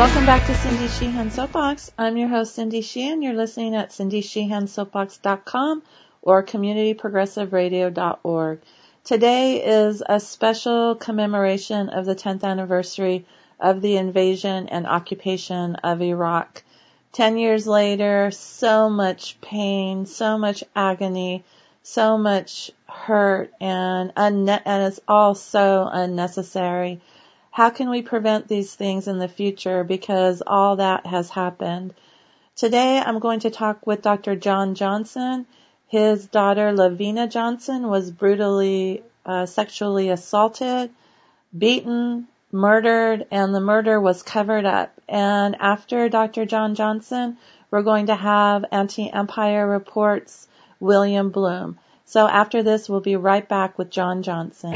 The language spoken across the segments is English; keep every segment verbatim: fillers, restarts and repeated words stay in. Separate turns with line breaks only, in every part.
Welcome back to Cindy Sheehan Soapbox. I'm your host, Cindy Sheehan. You're listening at cindy sheehan soapbox dot com or community progressive radio dot org. Today is a special commemoration of the tenth anniversary of the invasion and occupation of Iraq. Ten years later, so much pain, so much agony, so much hurt, and, unne- and it's all so unnecessary. How can we prevent these things in the future, because all that has happened? Today I'm going to talk with Doctor John Johnson. His daughter Lavina Johnson was brutally uh, sexually assaulted, beaten, murdered, and the murder was covered up. And after Doctor John Johnson, we're going to have Anti-Empire Report's William Bloom. So after this, we'll be right back with John Johnson.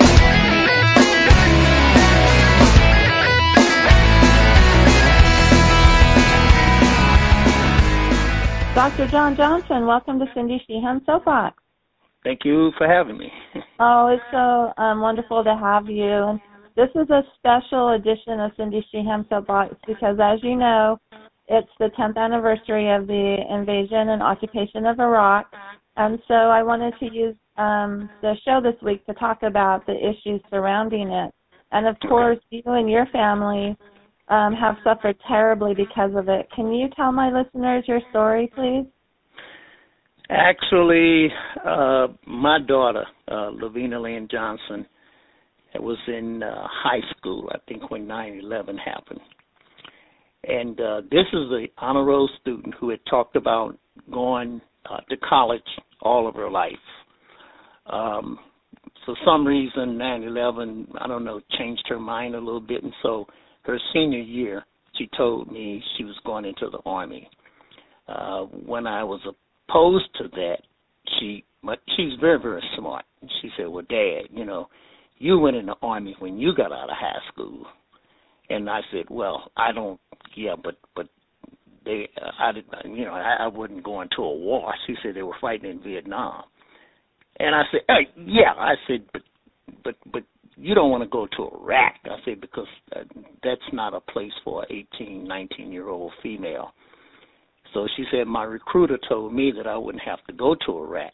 Doctor John Johnson, welcome to Cindy Sheehan Soapbox.
Thank you for having me.
Oh, it's so um, wonderful to have you. And this is a special edition of Cindy Sheehan Soapbox because, as you know, it's the tenth anniversary of the invasion and occupation of Iraq. And so I wanted to use um, the show this week to talk about the issues surrounding it. And, of course, you and your family Um, have suffered terribly because of it. Can you tell my listeners your story, please?
Actually, uh, my daughter, uh, Lavina Lynn Johnson, was in uh, high school, I think, when nine eleven happened. And uh, this is an honor roll student who had talked about going uh, to college all of her life. Um, for some reason, nine eleven, I don't know, changed her mind a little bit, and so her senior year, she told me she was going into the Army. Uh, when I was opposed to that, she she's very, very smart. She said, well, Dad, you know, you went in the Army when you got out of high school. And I said, well, I don't, yeah, but but they, uh, I did, you know, I, I wasn't going to a war. She said they were fighting in Vietnam. And I said, hey, yeah, I said, but but but. You don't want to go to Iraq. I said, because uh, that's not a place for an eighteen, nineteen-year-old female. So she said, my recruiter told me that I wouldn't have to go to Iraq.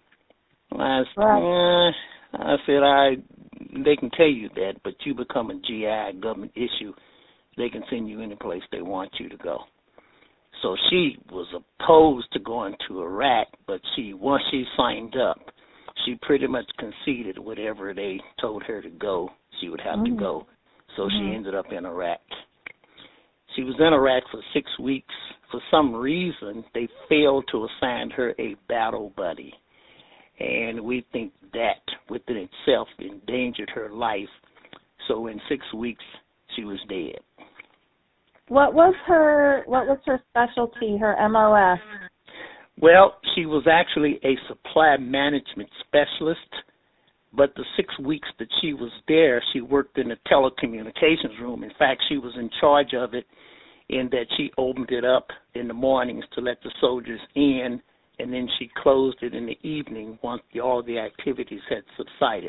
I said, right. eh, I said, I, they can tell you that, but you become a G I, government issue, they can send you any place they want you to go. So she was opposed to going to Iraq, but she once she signed up, she pretty much conceded whatever they told her to go, she would have mm-hmm. to go. So mm-hmm. she ended up in Iraq. She was in Iraq for six weeks. For some reason, they failed to assign her a battle buddy. And we think that within itself endangered her life. So in six weeks, she was dead.
What was her, what was her specialty, her M O S?
Well, she was actually a supply management specialist, but the six weeks that she was there, she worked in the telecommunications room. In fact, she was in charge of it in that she opened it up in the mornings to let the soldiers in, and then she closed it in the evening once the, all the activities had subsided.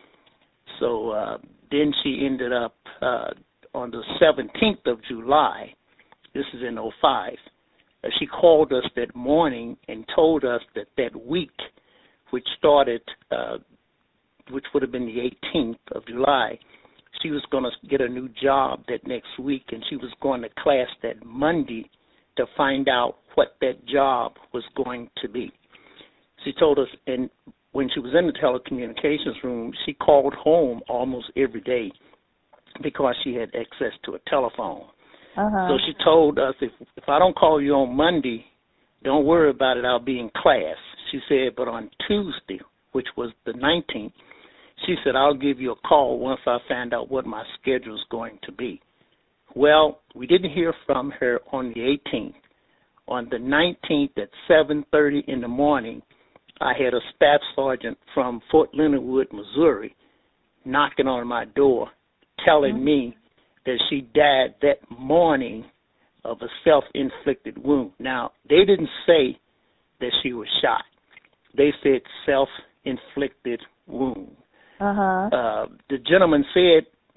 So uh, then she ended up uh, on the seventeenth of July, this is in oh five, she called us that morning and told us that that week, which started, uh, which would have been the eighteenth of July, she was going to get a new job that next week, and she was going to class that Monday to find out what that job was going to be. She told us, and when she was in the telecommunications room, she called home almost every day because she had access to a telephone. Uh-huh. So she told us, if if I don't call you on Monday, don't worry about it, I'll be in class. She said, but on Tuesday, which was the nineteenth, she said, I'll give you a call once I find out what my schedule is going to be. Well, we didn't hear from her on the eighteenth. On the nineteenth at seven thirty in the morning, I had a staff sergeant from Fort Leonard Wood, Missouri, knocking on my door, telling mm-hmm. me that she died that morning of a self-inflicted wound. Now, they didn't say that she was shot. They said self-inflicted wound. Uh-huh. Uh, the gentleman said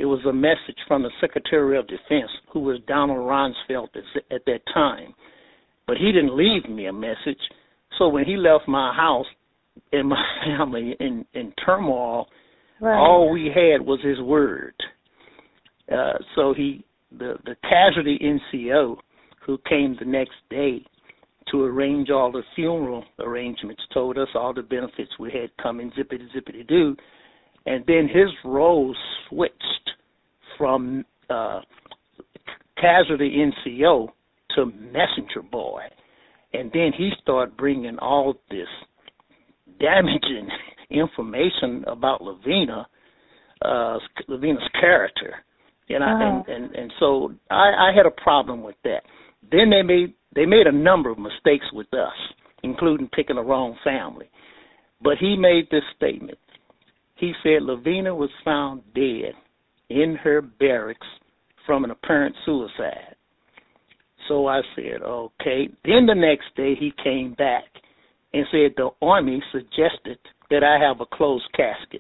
It was a message from the Secretary of Defense, who was Donald Rumsfeld at that time. But he didn't leave me a message. So when he left my house and my family in, in turmoil, right. all we had was his word. Uh, so he, the, the casualty N C O, who came the next day to arrange all the funeral arrangements, told us all the benefits we had coming, zippity, zippity, doo. And then his role switched from uh, casualty N C O to messenger boy. And then he started bringing all this damaging information about Lavina, uh, Lavina's character. And, I, uh-huh. and, and, and so I, I had a problem with that. Then they made they made a number of mistakes with us, including picking the wrong family. But he made this statement. He said Lavina was found dead in her barracks from an apparent suicide. So I said, okay. Then the next day he came back and said the Army suggested that I have a closed casket.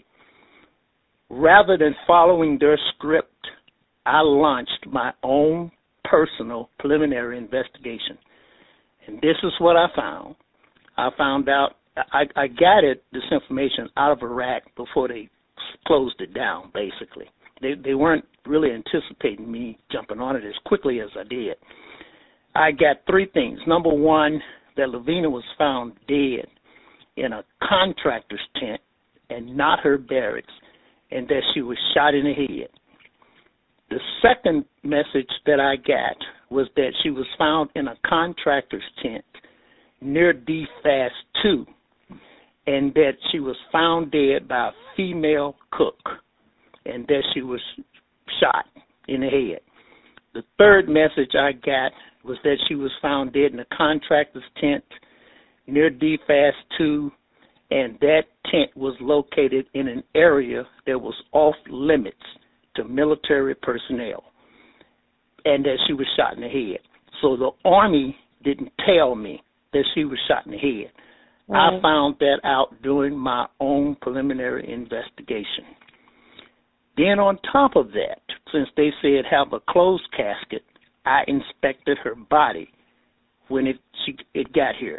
Rather than following their script, I launched my own personal preliminary investigation. And this is what I found. I found out I, I gathered this information out of Iraq before they closed it down, basically. They they weren't really anticipating me jumping on it as quickly as I did. I got three things. Number one, that Lavina was found dead in a contractor's tent and not her barracks, and that she was shot in the head. The second message that I got was that she was found in a contractor's tent near D Fast two, and that she was found dead by a female cook, and that she was shot in the head. The third message I got was that she was found dead in a contractor's tent near D Fast two, and that tent was located in an area that was off limits to military personnel, and that she was shot in the head. So the Army didn't tell me that she was shot in the head. Right. I found that out during my own preliminary investigation. Then on top of that, since they said have a closed casket, I inspected her body when it she, it got here.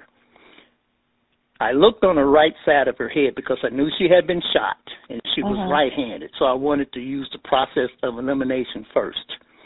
I looked on the right side of her head because I knew she had been shot, and she uh-huh. was right-handed, so I wanted to use the process of elimination first.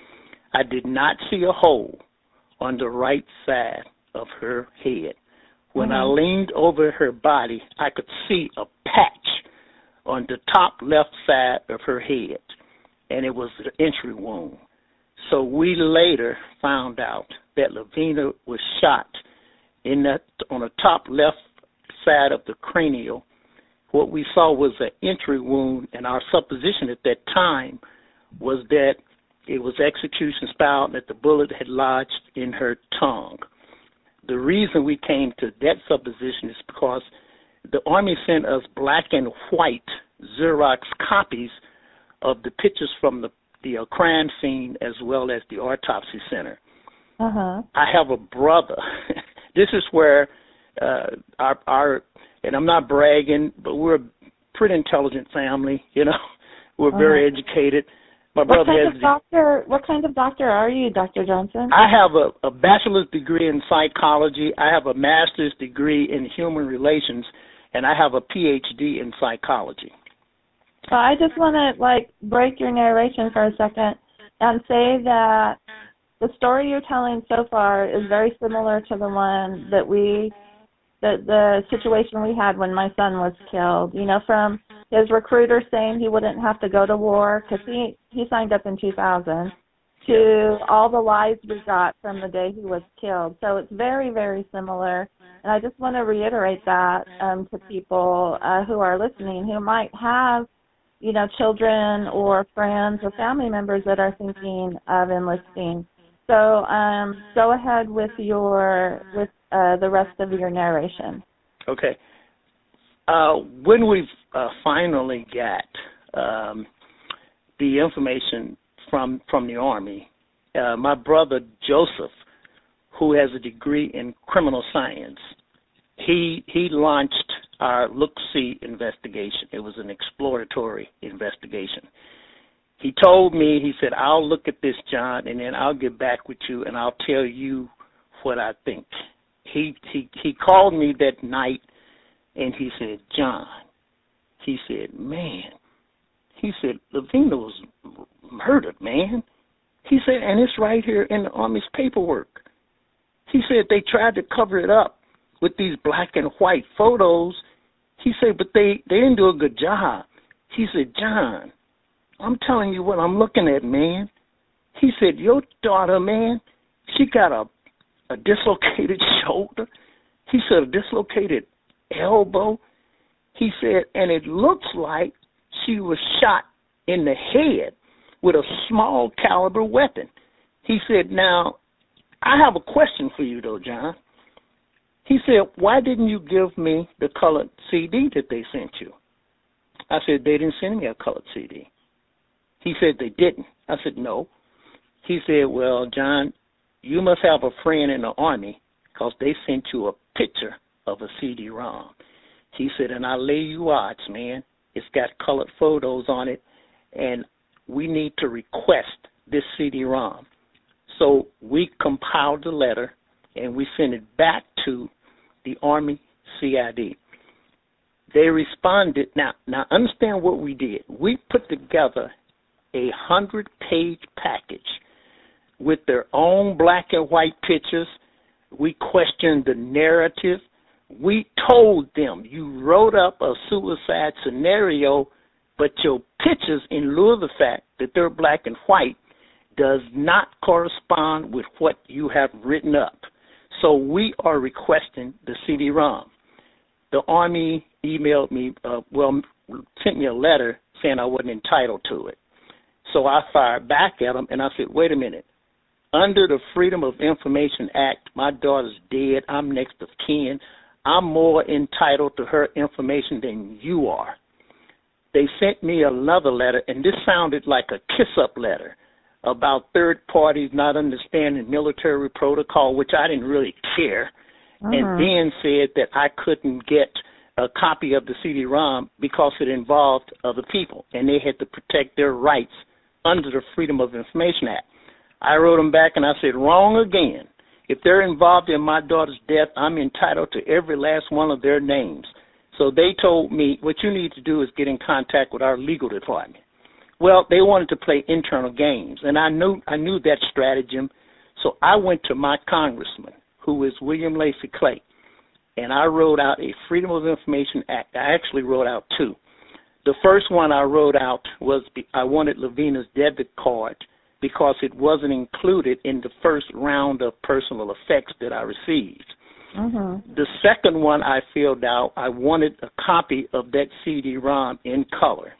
I did not see a hole on the right side of her head. When uh-huh. I leaned over her body, I could see a patch on the top left side of her head, and it was an entry wound. So we later found out that Lavina was shot in that on the top left side of the cranial. What we saw was an entry wound, and our supposition at that time was that it was execution style, that the bullet had lodged in her tongue. The reason we came to that supposition is because the Army sent us black and white Xerox copies of the pictures from the, the uh, crime scene as well as the autopsy center. Uh-huh. I have a brother. This is where uh, our, our, and I'm not bragging, but we're a pretty intelligent family, you know. We're uh-huh. very educated. My
what
brother
kind
has
of doctor? What kind of doctor are you, Doctor Johnson?
I have a, a bachelor's degree in psychology. I have a master's degree in human relations, and I have a P H D in psychology.
Well, I just want to like break your narration for a second and say that the story you're telling so far is very similar to the one that we, the the situation we had when my son was killed. You know, from his recruiter saying he wouldn't have to go to war because he, he signed up in two thousand, to all the lies we got from the day he was killed. So it's very, very similar. And I just want to reiterate that um, to people uh, who are listening who might have, you know, children or friends or family members that are thinking of enlisting. So um, go ahead with your with uh, the rest of your narration.
Okay. Uh, when we uh, finally got um, the information from from the Army, uh, my brother Joseph, who has a degree in criminal science, he he launched our Look-See investigation. It was an exploratory investigation. He told me, he said, I'll look at this, John, and then I'll get back with you, and I'll tell you what I think. He he he called me that night, and he said, John, he said, man, he said, Lavina was murdered, man. He said, and it's right here in the Army's paperwork. He said they tried to cover it up with these black and white photos. He said, but they, they didn't do a good job. He said, John, I'm telling you what I'm looking at, man. He said, your daughter, man, she got a, a dislocated shoulder. He said, a dislocated elbow. He said, and it looks like she was shot in the head with a small caliber weapon. He said, now, I have a question for you, though, John. He said, why didn't you give me the colored C D that they sent you? I said, they didn't send me a colored C D. He said, they didn't. I said, no. He said, well, John, you must have a friend in the Army because they sent you a picture of a C D ROM. He said, and I lay you odds, man. It's got colored photos on it, and we need to request this C D ROM. So we compiled the letter, and we sent it back to the Army C I D. They responded. Now, now understand what we did. We put together a hundred-page package with their own black and white pictures. We questioned the narrative. We told them, you wrote up a suicide scenario, but your pictures, in lieu of the fact that they're black and white, does not correspond with what you have written up. So we are requesting the C D ROM. The Army emailed me, uh, well, sent me a letter saying I wasn't entitled to it. So I fired back at them, and I said, wait a minute. Under the Freedom of Information Act, my daughter's dead. I'm next of kin. I'm more entitled to her information than you are. They sent me another letter, and this sounded like a kiss-up letter about third parties not understanding military protocol, which I didn't really care, uh-huh. and then said that I couldn't get a copy of the C D ROM because it involved other people, and they had to protect their rights under the Freedom of Information Act. I wrote them back, and I said, wrong again. If they're involved in my daughter's death, I'm entitled to every last one of their names. So they told me, what you need to do is get in contact with our legal department. Well, they wanted to play internal games, and I knew I knew that stratagem. So I went to my congressman, who is William Lacy Clay, and I wrote out a Freedom of Information Act. I actually wrote out two. The first one I wrote out was I wanted Lavina's debit card because it wasn't included in the first round of personal effects that I received. Mm-hmm. The second one I filled out, I wanted a copy of that C D ROM in color.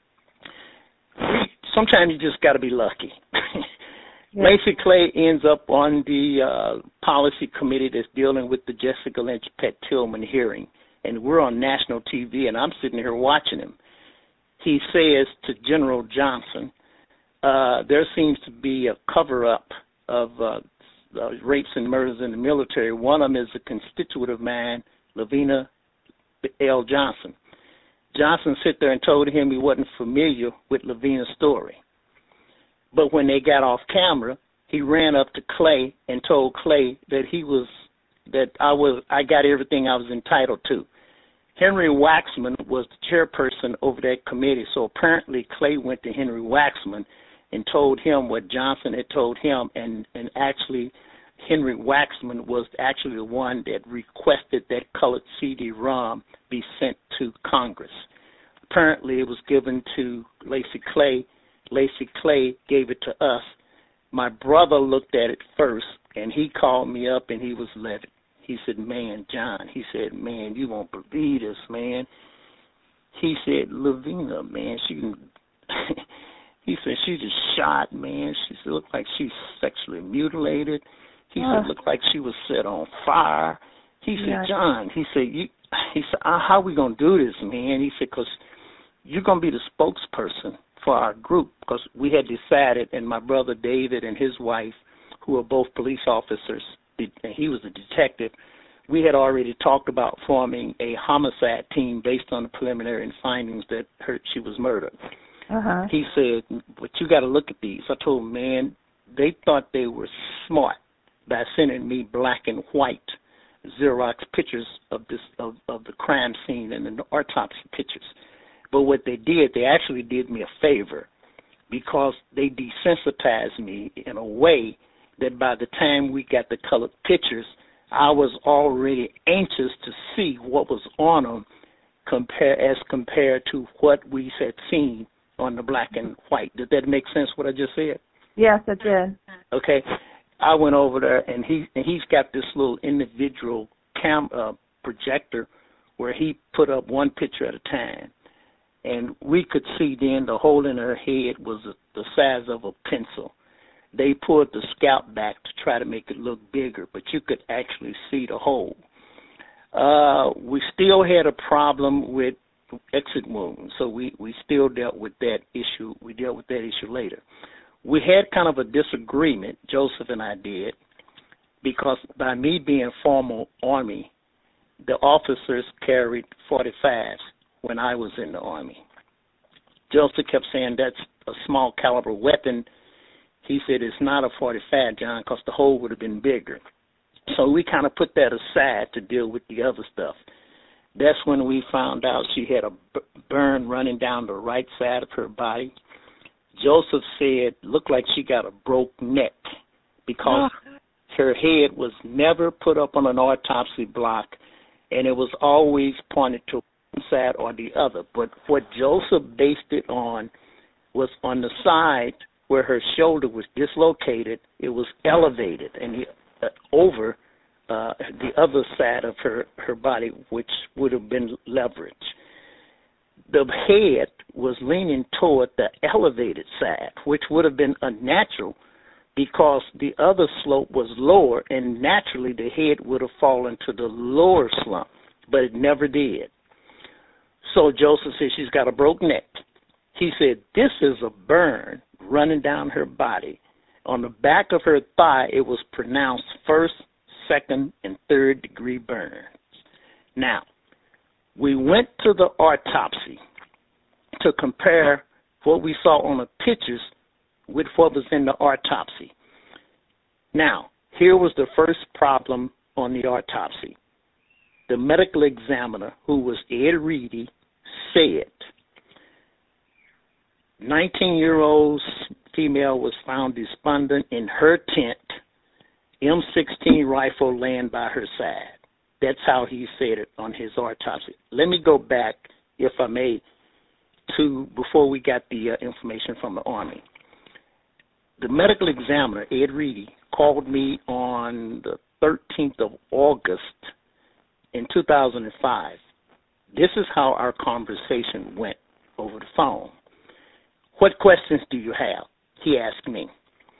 Sometimes you just got to be lucky. Yeah. Lacy Clay ends up on the uh, policy committee that's dealing with the Jessica Lynch Pet Tillman hearing, and we're on national T V, and I'm sitting here watching him. He says to General Johnson, uh, there seems to be a cover-up of uh, uh, rapes and murders in the military. One of them is a constituent of mine, Lavina L. Johnson. Johnson sat there and told him he wasn't familiar with Lavina's story. But when they got off camera, he ran up to Clay and told Clay that he was that I was I got everything I was entitled to. Henry Waxman was the chairperson over that committee, so apparently Clay went to Henry Waxman and told him what Johnson had told him, and, and actually Henry Waxman was actually the one that requested that colored C D ROM be sent to Congress. Apparently it was given to Lacy Clay. Lacy Clay gave it to us. My brother looked at it first, and he called me up, and he was livid. He said, man, John, he said, man, you won't believe this, man. He said, Lavina, man, she he said, she just shot, man. She said, looked like she's sexually mutilated. He uh. said, looked like she was set on fire. He said, yeah. John, he said, you, he said, how are we going to do this, man? He said, because you're going to be the spokesperson for our group, because we had decided, and my brother David and his wife, who are both police officers, and he was a detective, we had already talked about forming a homicide team based on the preliminary findings that her, she was murdered.
Uh-huh.
He said, but you got to look at these. I told him, man, they thought they were smart by sending me black and white Xerox pictures of this of, of the crime scene and the autopsy pictures. But what they did, they actually did me a favor, because they desensitized me in a way that by the time we got the colored pictures, I was already anxious to see what was on them compare, as compared to what we had seen on the black and white. Did that make sense, what I just said?
Yes, it did.
Okay. I went over there, and he and he's got this little individual cam uh, projector where he put up one picture at a time. And we could see then the hole in her head was the size of a pencil. They pulled the scalp back to try to make it look bigger, but you could actually see the hole. Uh, we still had a problem with exit wounds, so we, we still dealt with that issue. We dealt with that issue later. We had kind of a disagreement, Joseph and I did, because by me being former Army, the officers carried forty-fives when I was in the Army. Joseph kept saying that's a small caliber weapon. He said it's not a forty-five, John, because the hole would have been bigger. So we kind of put that aside to deal with the other stuff. That's when we found out she had a b- burn running down the right side of her body. Joseph said looked like she got a broke neck because oh. her head was never put up on an autopsy block, and it was always pointed to one side or the other. But what Joseph based it on was on the side where her shoulder was dislocated, it was elevated and the, uh, over uh, the other side of her, her body, which would have been leverage. The head was leaning toward the elevated side, which would have been unnatural because the other slope was lower, and naturally the head would have fallen to the lower slump, but it never did. So Joseph said she's got a broken neck. He said this is a burn running down her body. On the back of her thigh, it was pronounced first, second, and third degree burns. Now, we went to the autopsy to compare what we saw on the pictures with what was in the autopsy. Now, here was the first problem on the autopsy. The medical examiner, who was Ed Reedy, said nineteen-year-old female was found despondent in her tent, M sixteen rifle laying by her side. That's how he said it on his autopsy. Let me go back, if I may, to before we got the uh, information from the Army. The medical examiner, Ed Reedy, called me on the thirteenth of August in two thousand five. This is how our conversation went over the phone. What questions do you have? He asked me.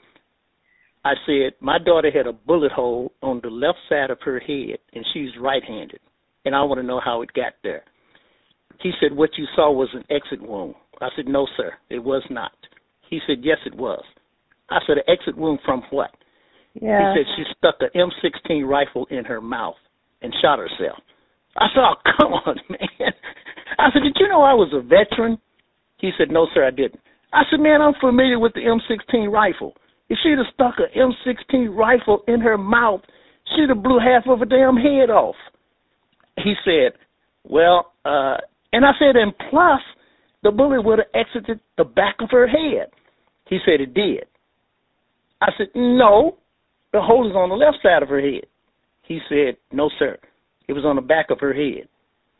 I said, my daughter had a bullet hole on the left side of her head, and she's right-handed, and I want to know how it got there. He said, what you saw was an exit wound. I said, no, sir, it was not. He said, yes, it was. I said, an exit wound from what?
Yeah.
He said, she stuck an M sixteen rifle in her mouth and shot herself. I said, oh, come on, man. I said, did you know I was a veteran? He said, no, sir, I didn't. I said, man, I'm familiar with the M sixteen rifle. If she'd have stuck an M sixteen rifle in her mouth, she'd have blew half of her damn head off. He said, well, uh, and I said, and plus, the bullet would have exited the back of her head. He said it did. I said, no, the hole is on the left side of her head. He said, no, sir, it was on the back of her head.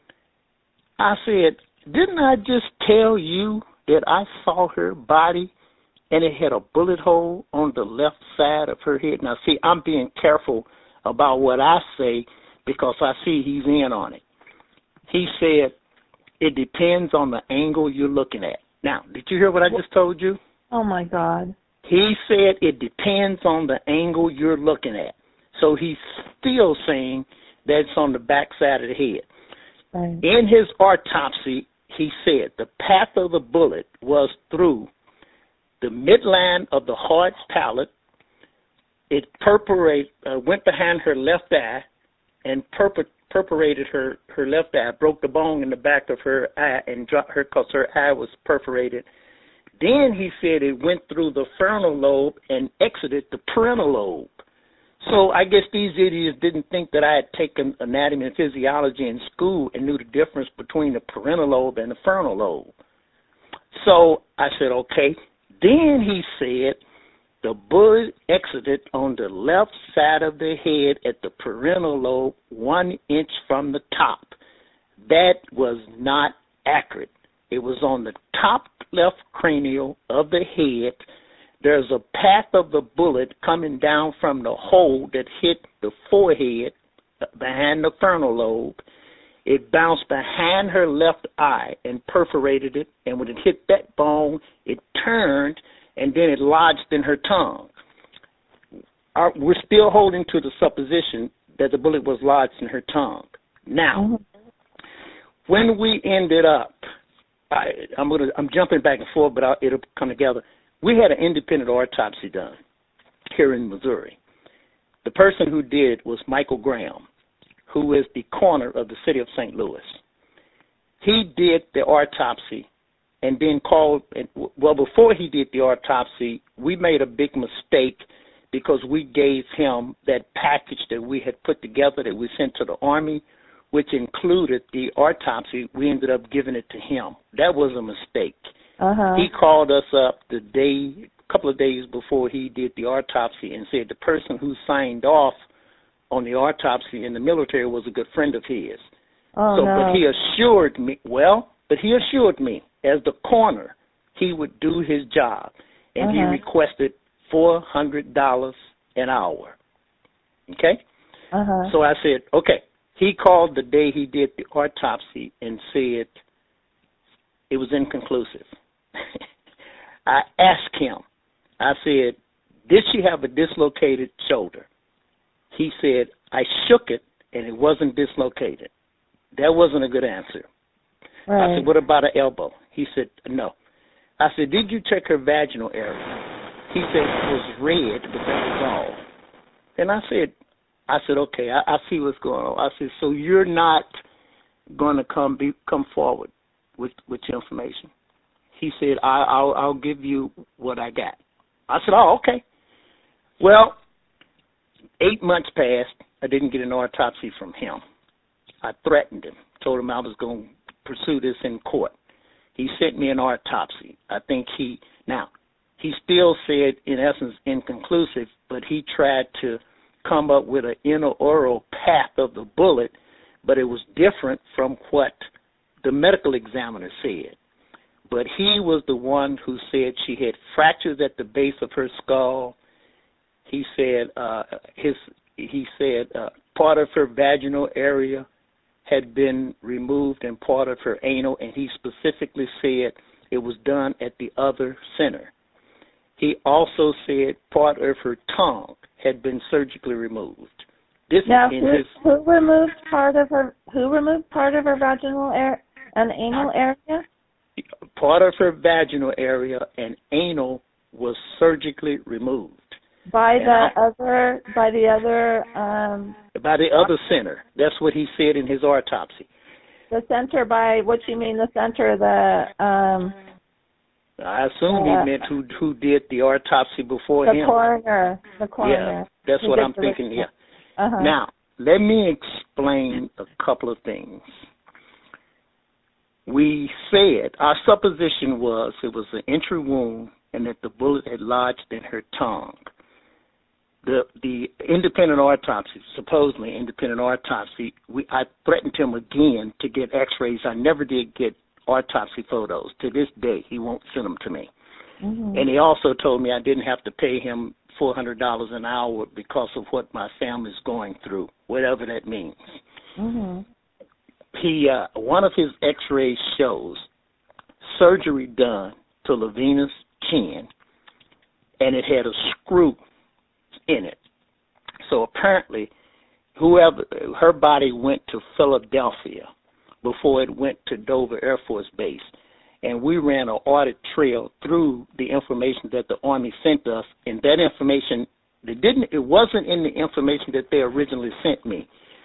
I said, didn't I just tell you that I saw her body and it had a bullet hole on the left side of her head? Now, see, I'm being careful about what I say because I see he's in on it. He said, it depends on the angle you're looking at. Now, did you hear what I just told you?
Oh, my God.
He said it depends on the angle you're looking at. So he's still saying that it's on the back side of the head.
Right.
In his autopsy, he said the path of the bullet was through the midline of the hard palate. It perforate, uh, went behind her left eye and perfor- perforated her, her left eye, broke the bone in the back of her eye and dropped her because her eye was perforated Then he said it went through the frontal lobe and exited the parental lobe. So I guess these idiots didn't think that I had taken anatomy and physiology in school and knew the difference between the parental lobe and the frontal lobe. So I said, okay. Then he said the bullet exited on the left side of the head at the parental lobe, one inch from the top. That was not accurate. It was on the top left cranial of the head. There's a path of the bullet coming down from the hole that hit the forehead behind the frontal lobe. It bounced behind her left eye and perforated it, and when it hit that bone, it turned, and then it lodged in her tongue. Our, we're still holding to the supposition that the bullet was lodged in her tongue. Now, mm-hmm. when we ended up, I, I'm gonna, I'm jumping back and forth, but I'll, it'll come together. We had an independent autopsy done here in Missouri. The person who did was Michael Graham, who is the coroner of the city of Saint Louis. He did the autopsy and then called, well, before he did the autopsy, we made a big mistake because we gave him that package that we had put together that we sent to the Army, which included the autopsy. We ended up giving it to him. That was a mistake. Uh-huh. He called us up the day, a couple of days before he did the autopsy and said the person who signed off on the autopsy in the military was a good friend of his. Oh, so, no. But he assured me, well, but he assured me as the coroner he would do his job, and uh-huh. he requested four hundred dollars an hour. Okay? Uh-huh. So I said, okay. He called the day he did the autopsy and said it was inconclusive. I asked him, I said, did she have a dislocated shoulder? He said, I shook it and it wasn't dislocated. That wasn't a good answer. Right. I said, what about her elbow? He said, no. I said, did you check her vaginal area? He said it was red, but that was all. And I said, I said, okay, I, I see what's going on. I said, so you're not going to come be, come forward with, with your information? He said, I, I'll, I'll give you what I got. I said, oh, okay. Well, eight months passed. I didn't get an autopsy from him. I threatened him, told him I was going to pursue this in court. He sent me an autopsy. I think he, now, he still said, in essence, inconclusive, but he tried to come up with an intraoral path of the bullet, but it was different from what the medical examiner said. But he was the one who said she had fractures at the base of her skull. He said uh, his he said uh, part of her vaginal area had been removed and part of her anal, and he specifically said it was done at the other center. He also said part of her tongue had been surgically removed. This
now,
is in
who,
his,
who removed part of her? Who removed part of her vaginal area and anal area?
Part of her vaginal area and anal was surgically removed
by
and
the
I,
other by the other um,
by the other center. That's what he said in his autopsy.
The center by what you mean? The center the. Um,
I assume
uh,
he meant who who did the autopsy before
the
him.
Coroner, the coroner.
Yeah, that's
Who
what I'm thinking. Yeah. Uh-huh. Now, let me explain a couple of things. We said, our supposition was it was an entry wound and that the bullet had lodged in her tongue. The the independent autopsy, supposedly independent autopsy, we I threatened him again to get x-rays. I never did get autopsy photos. To this day, he won't send them to me. Mm-hmm. And he also told me I didn't have to pay him four hundred dollars an hour because of what my family's going through, whatever that means. Mm-hmm. He, uh, one of his x-rays shows surgery done to Lavina's chin, and it had a screw in it. So apparently, whoever her body went to Philadelphia before it went to Dover Air Force Base, and we ran an audit trail through the information that the Army sent us, and that information, it didn't, it wasn't in the information that they originally sent me.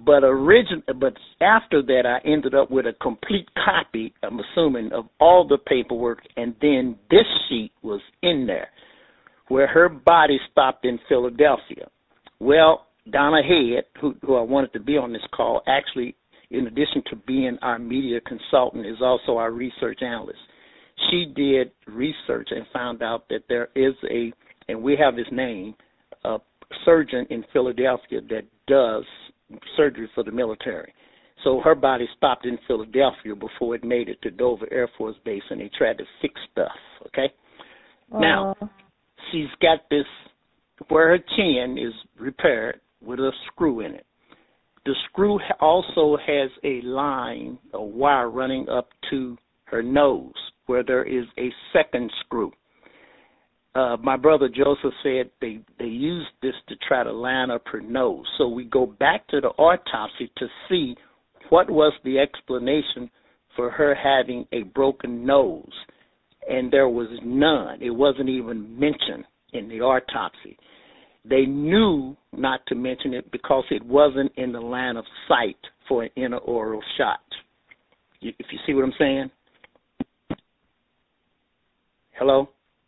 But origin, but after that, I ended up with a complete copy, I'm assuming, of all the paperwork, and then this sheet was in there, where her body stopped in Philadelphia. Well, Donna Head, who, who I wanted to be on this call, actually, in addition to being our media consultant, is also our research analyst. She did research and found out that there is a, and we have his name, a surgeon in Philadelphia that does surgery for the military. So her body stopped in Philadelphia before it made it to Dover Air Force Base, and they tried to fix stuff, okay? Uh. Now, she's got this, where her chin is repaired with a screw in it. The screw also has a line, a wire running up to her nose, where there is a second screw. Uh, my brother Joseph said they, they used this to try to line up her nose. So we go back to the autopsy to see what was the explanation for her having a broken nose. And there was none. It wasn't even mentioned in the autopsy. They knew not to mention it because it wasn't in the line of sight for an intraoral shot. You, if you see what I'm saying? Hello?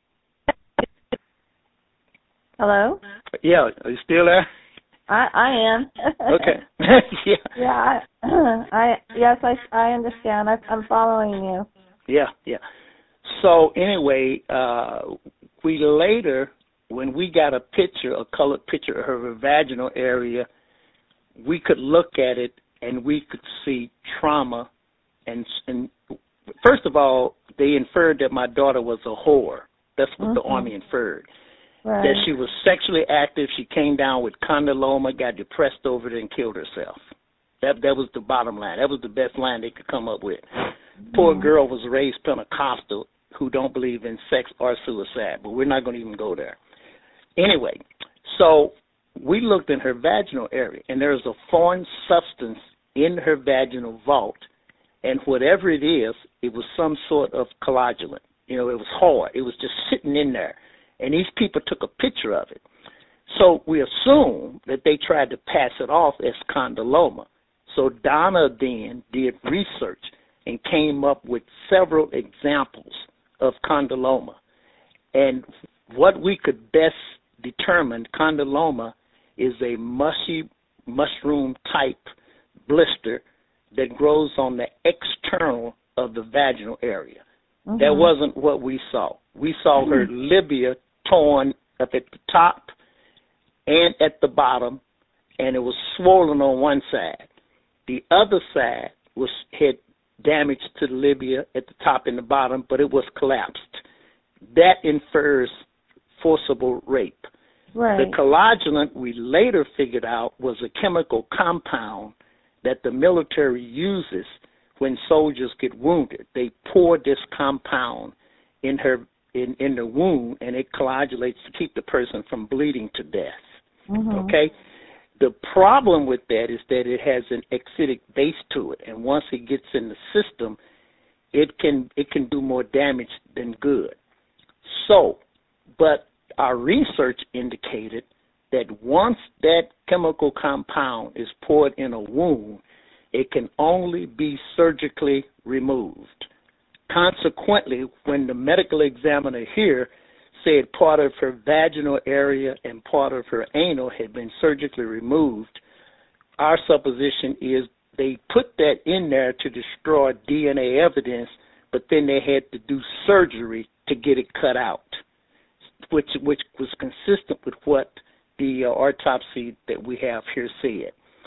Hello?
Yeah, are you still there?
I, I am.
Okay. yeah.
Yeah. I, I yes, I I understand. I, I'm following you.
Yeah, yeah. So anyway, uh, we later, when we got a picture, a colored picture of her vaginal area, we could look at it and we could see trauma. And, and first of all, they inferred that my daughter was a whore. That's what mm-hmm. the Army inferred. Right. That she was sexually active. She came down with condyloma, got depressed over it, and killed herself. That that was the bottom line. That was the best line they could come up with. Mm-hmm. Poor girl was raised Pentecostal who don't believe in sex or suicide, but we're not going to even go there. Anyway, so we looked in her vaginal area, and there's a foreign substance in her vaginal vault, and whatever it is, it was some sort of collagen. You know, it was hard. It was just sitting in there. And these people took a picture of it. So we assume that they tried to pass it off as condyloma. So Donna then did research and came up with several examples of condyloma. And what we could best determine, condyloma is a mushy mushroom-type blister that grows on the external of the vaginal area. Mm-hmm. That wasn't what we saw. We saw her labia torn up at the top and at the bottom, and it was swollen on one side. The other side was had damage to the labia at the top and the bottom, but it was collapsed. That infers forcible rape. Right. The collagen we later figured out was a chemical compound that the military uses when soldiers get wounded. They pour this compound in her in, in the wound, and it coagulates to keep the person from bleeding to death. Mm-hmm. Okay? The problem with that is that it has an acidic base to it, and once it gets in the system, it can it can do more damage than good. So, but our research indicated that once that chemical compound is poured in a wound, it can only be surgically removed. Consequently, when the medical examiner here said part of her vaginal area and part of her anal had been surgically removed, our supposition is they put that in there to destroy D N A evidence, but then they had to do surgery to get it cut out, which which was consistent with what the uh, autopsy that we have here said.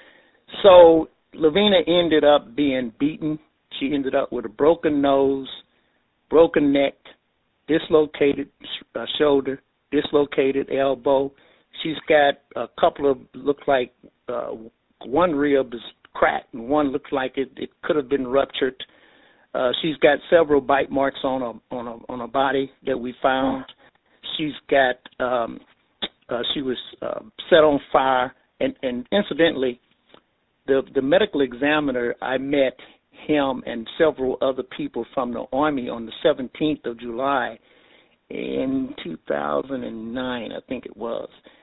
So Lavina ended up being beaten. She ended up with a broken nose, broken neck, dislocated uh, shoulder, dislocated elbow. She's got a couple of, look like uh, one rib is cracked and one looks like it, it could have been ruptured. Uh, she's got several bite marks on a on a on a body that we found. She's got um, uh, she was uh, set on fire, and, and incidentally, the the medical examiner, I met him and several other people from the Army on the seventeenth of July in two thousand nine, I think it was.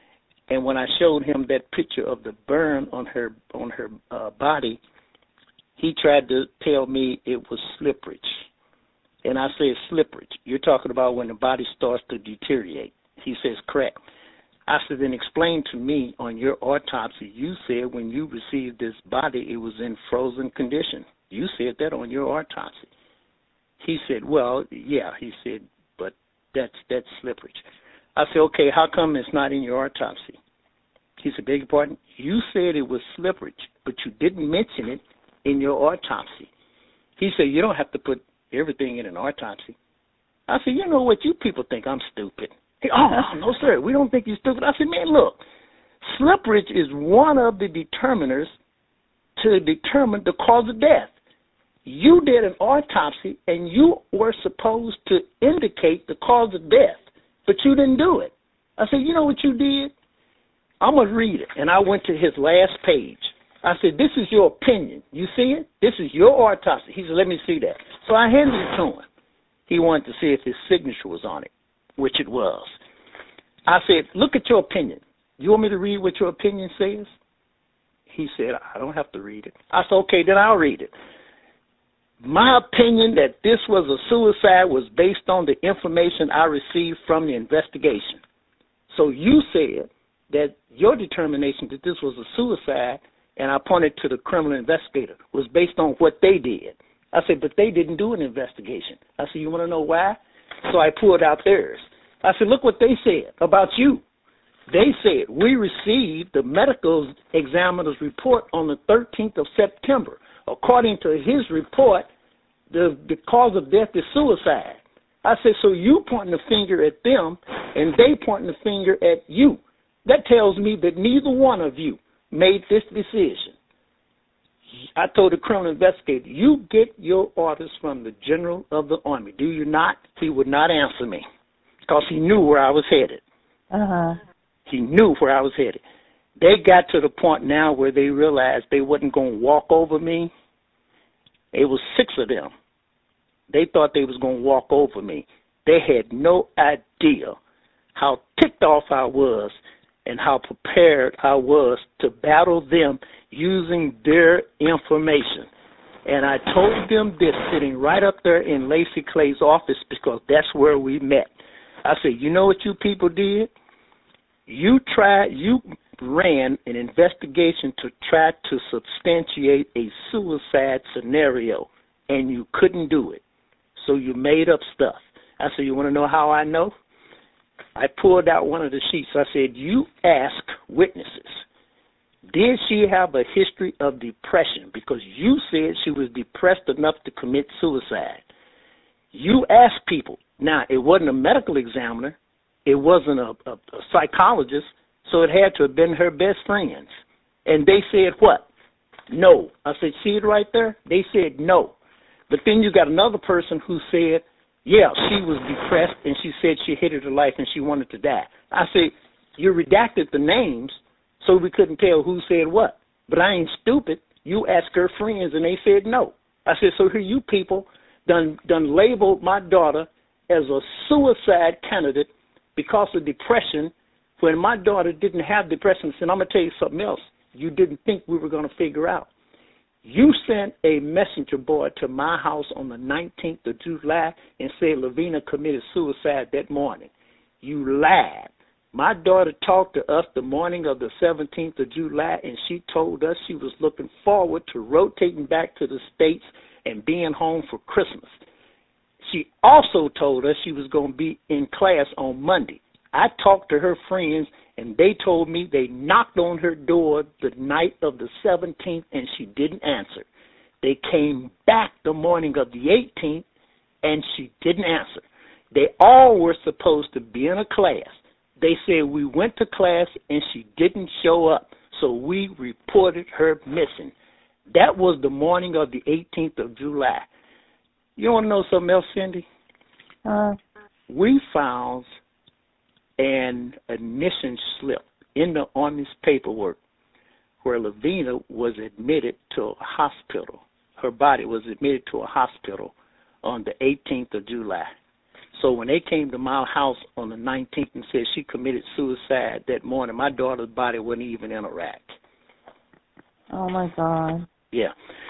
And when I showed him that picture of the burn on her on her uh, body, he tried to tell me it was slippage. And I said, slippage. You're talking about when the body starts to deteriorate. He says, correct. I said, then explain to me on your autopsy, you said when you received this body, it was in frozen condition. You said that on your autopsy. He said, well, yeah. He said, but that's that's slippage. I said, okay, how come it's not in your autopsy? He said, beg your pardon? You said it was slippage, but you didn't mention it in your autopsy. He said, you don't have to put everything in an autopsy. I said, you know what, you people think I'm stupid. He, oh, no, sir, we don't think you're stupid. I said, man, look, slippage is one of the determiners to determine the cause of death. You did an autopsy, and you were supposed to indicate the cause of death, but you didn't do it. I said, you know what you did? I'm going to read it. And I went to his last page. I said, this is your opinion. You see it? This is your autopsy. He said, let me see that. So I handed it to him. He wanted to see if his signature was on it, which it was. I said, look at your opinion. You want me to read what your opinion says? He said, I don't have to read it. I said, okay, then I'll read it. My opinion that this was a suicide was based on the information I received from the investigation. So you said that your determination that this was a suicide, and I pointed to the criminal investigator, was based on what they did. I said, but they didn't do an investigation. I said, you want to know why? So I pulled out theirs. I said, look what they said about you. They said, we received the medical examiner's report on the thirteenth of September. According to his report, the, the cause of death is suicide. I said, so you pointing the finger at them, and they pointing the finger at you. That tells me that neither one of you made this decision. I told the criminal investigator, you get your orders from the general of the Army. Do you not? He would not answer me because he knew where I was headed.
Uh-huh.
He knew where I was headed. They got to the point now where they realized they wasn't going to walk over me. It was six of them. They thought they was going to walk over me. They had no idea how ticked off I was and how prepared I was to battle them using their information. And I told them this sitting right up there in Lacey Clay's office because that's where we met. I said, you know what you people did? You tried, you ran an investigation to try to substantiate a suicide scenario, and you couldn't do it. So you made up stuff. I said, you want to know how I know? I pulled out one of the sheets. I said, you ask witnesses, did she have a history of depression? Because you said she was depressed enough to commit suicide. You asked people. Now, it wasn't a medical examiner. It wasn't a, a, a psychologist, so it had to have been her best friends. And they said what? No. I said, see it right there? They said no. But then you got another person who said, yeah, she was depressed, and she said she hated her life and she wanted to die. I said, you redacted the names so we couldn't tell who said what. But I ain't stupid. You asked her friends, and they said no. I said, so here you people done, done labeled my daughter as a suicide candidate because of depression when my daughter didn't have depression. I said, I'm going to tell you something else you didn't think we were going to figure out. You sent a messenger boy to my house on the nineteenth of July and said Lavina committed suicide that morning. You lied. My daughter talked to us the morning of the seventeenth of July, and she told us she was looking forward to rotating back to the States and being home for Christmas. She also told us she was going to be in class on Monday. I talked to her friends, and they told me they knocked on her door the night of the seventeenth, and she didn't answer. They came back the morning of the eighteenth, and she didn't answer. They all were supposed to be in a class. They said we went to class, and she didn't show up, so we reported her missing. That was the morning of the eighteenth of July. You want to know something else, Cindy?
Uh,
we found an admission slip in the Army's paperwork where Lavina was admitted to a hospital. Her body was admitted to a hospital on the eighteenth of July. So when they came to my house on the nineteenth and said she committed suicide that morning, my daughter's body wasn't even in a rack.
Oh, my God.
Yeah.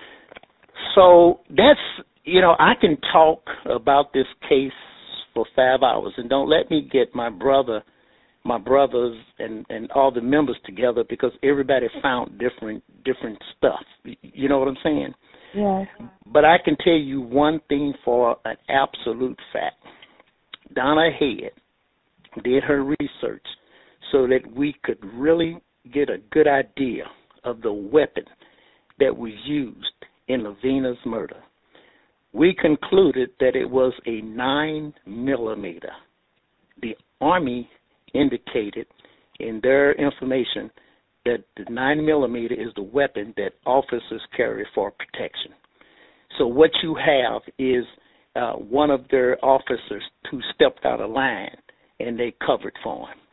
So that's, you know, I can talk about this case for five hours, and don't let me get my brother, my brothers, and, and all the members together, because everybody found different different stuff. You know what I'm saying?
Yes.
But I can tell you one thing for an absolute fact. Donna Head did her research so that we could really get a good idea of the weapon that was used in Lavina's murder. We concluded that it was a nine millimeter. The Army indicated in their information that the nine millimeter is the weapon that officers carry for protection. So what you have is uh, one of their officers who stepped out of line, and they covered for him.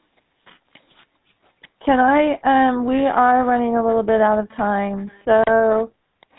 Can I, um, we are running a little bit out of time. So,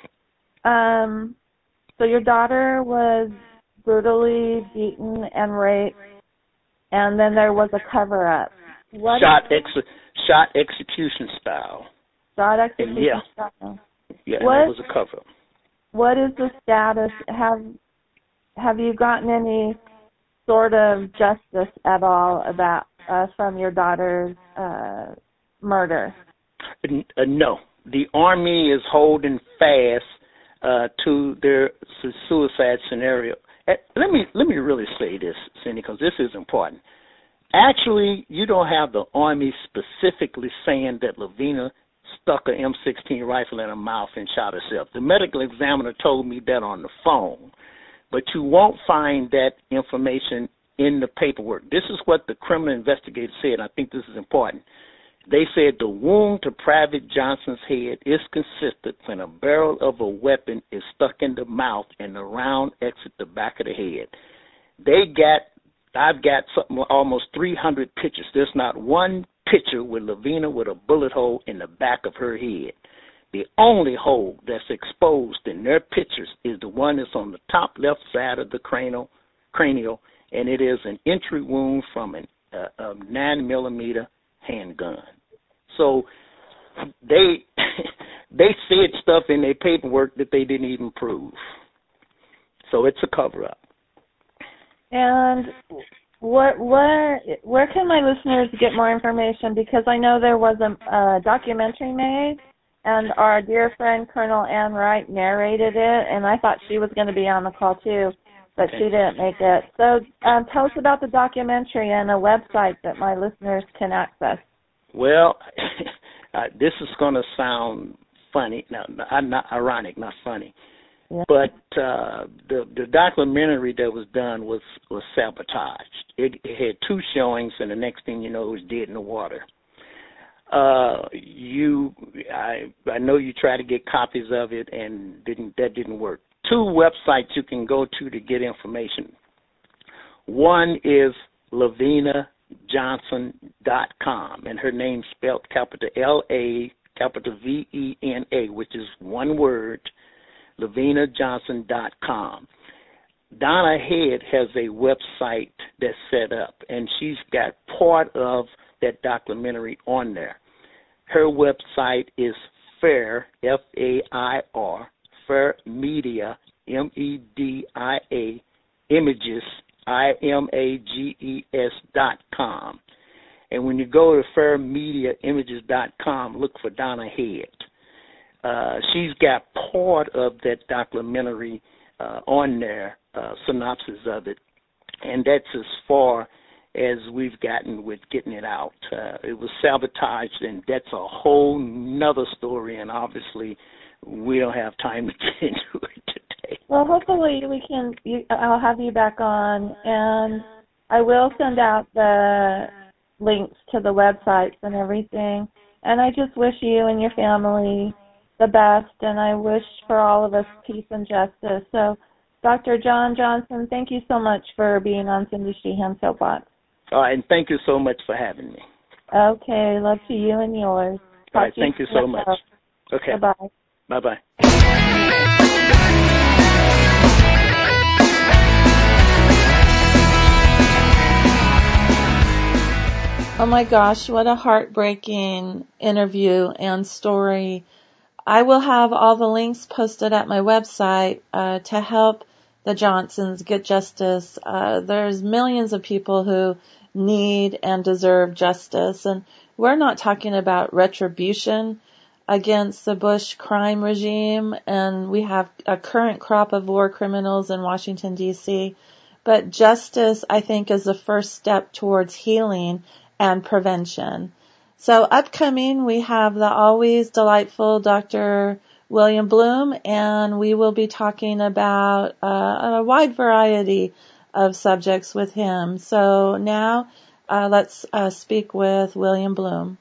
um, so your daughter was brutally beaten and raped, and then there was a cover-up. What
shot, ex- shot execution style.
Shot execution
and yeah.
style.
Yeah,
what,
and it was a cover-up.
What is the status? Have Have you gotten any sort of justice at all about uh, from your daughter's uh, murder?
Uh, no. The Army is holding fast uh, to their suicide scenario. Uh, let me let me really say this, Cindy, because this is important. Actually, you don't have the Army specifically saying that Lavina stuck an M sixteen rifle in her mouth and shot herself. The medical examiner told me that on the phone, but you won't find that information in the paperwork. This is what the criminal investigator said, and I think this is important. They said the wound to Private Johnson's head is consistent when a barrel of a weapon is stuck in the mouth and the round exits the back of the head. They got, I've got something almost three hundred pictures. There's not one picture with Lavina with a bullet hole in the back of her head. The only hole that's exposed in their pictures is the one that's on the top left side of the cranial, cranial and it is an entry wound from an, uh, a nine millimeter handgun. So they they said stuff in their paperwork that they didn't even prove. So it's a cover-up.
And what where where can my listeners get more information? Because I know there was a, a documentary made, and our dear friend Colonel Ann Wright narrated it, and I thought she was going to be on the call too, but
okay.
she didn't make it. So um, tell us about the documentary and a website that my listeners can access.
Well, uh, this is going to sound funny, no, not ironic, not funny.
Yeah.
But uh, the the documentary that was done was, was sabotaged. It, it had two showings, and the next thing you know, it was dead in the water. Uh, you, I, I know you tried to get copies of it, and didn't that didn't work. Two websites you can go to to get information. One is Lavina Johnson dot com, and her name spelled capital L A, capital V E N A, which is one word, Lavina Johnson dot com. Donna Head has a website that's set up, and she's got part of that documentary on there. Her website is FAIR, F A I R, FAIR Media, M E D I A, Images, I M A G E S dot com. And when you go to fair media images dot com, look for Donna Head. Uh, she's got part of that documentary uh, on there, uh, synopsis of it, and that's as far as we've gotten with getting it out. Uh, it was sabotaged, and that's a whole nother story, and obviously we don't have time to get into it today.
Well, hopefully we can. You, I'll have you back on, and I will send out the links to the websites and everything. And I just wish you and your family the best, and I wish for all of us peace and justice. So, Doctor John Johnson, thank you so much for being on Cindy Sheehan Soapbox.
All right, and thank you so much for having me.
Okay, love to you and yours. Talk
All right,
you
thank you so much. Okay.
Bye-bye.
Bye-bye.
Oh my gosh, what a heartbreaking interview and story. I will have all the links posted at my website uh, to help the Johnsons get justice. Uh, there's millions of people who need and deserve justice, and we're not talking about retribution against the Bush crime regime, and we have a current crop of war criminals in Washington, D C, but justice, I think, is the first step towards healing and prevention. So upcoming, we have the always delightful Doctor William Bloom, and we will be talking about uh, a wide variety of subjects with him. So now uh, let's uh, speak with William Bloom.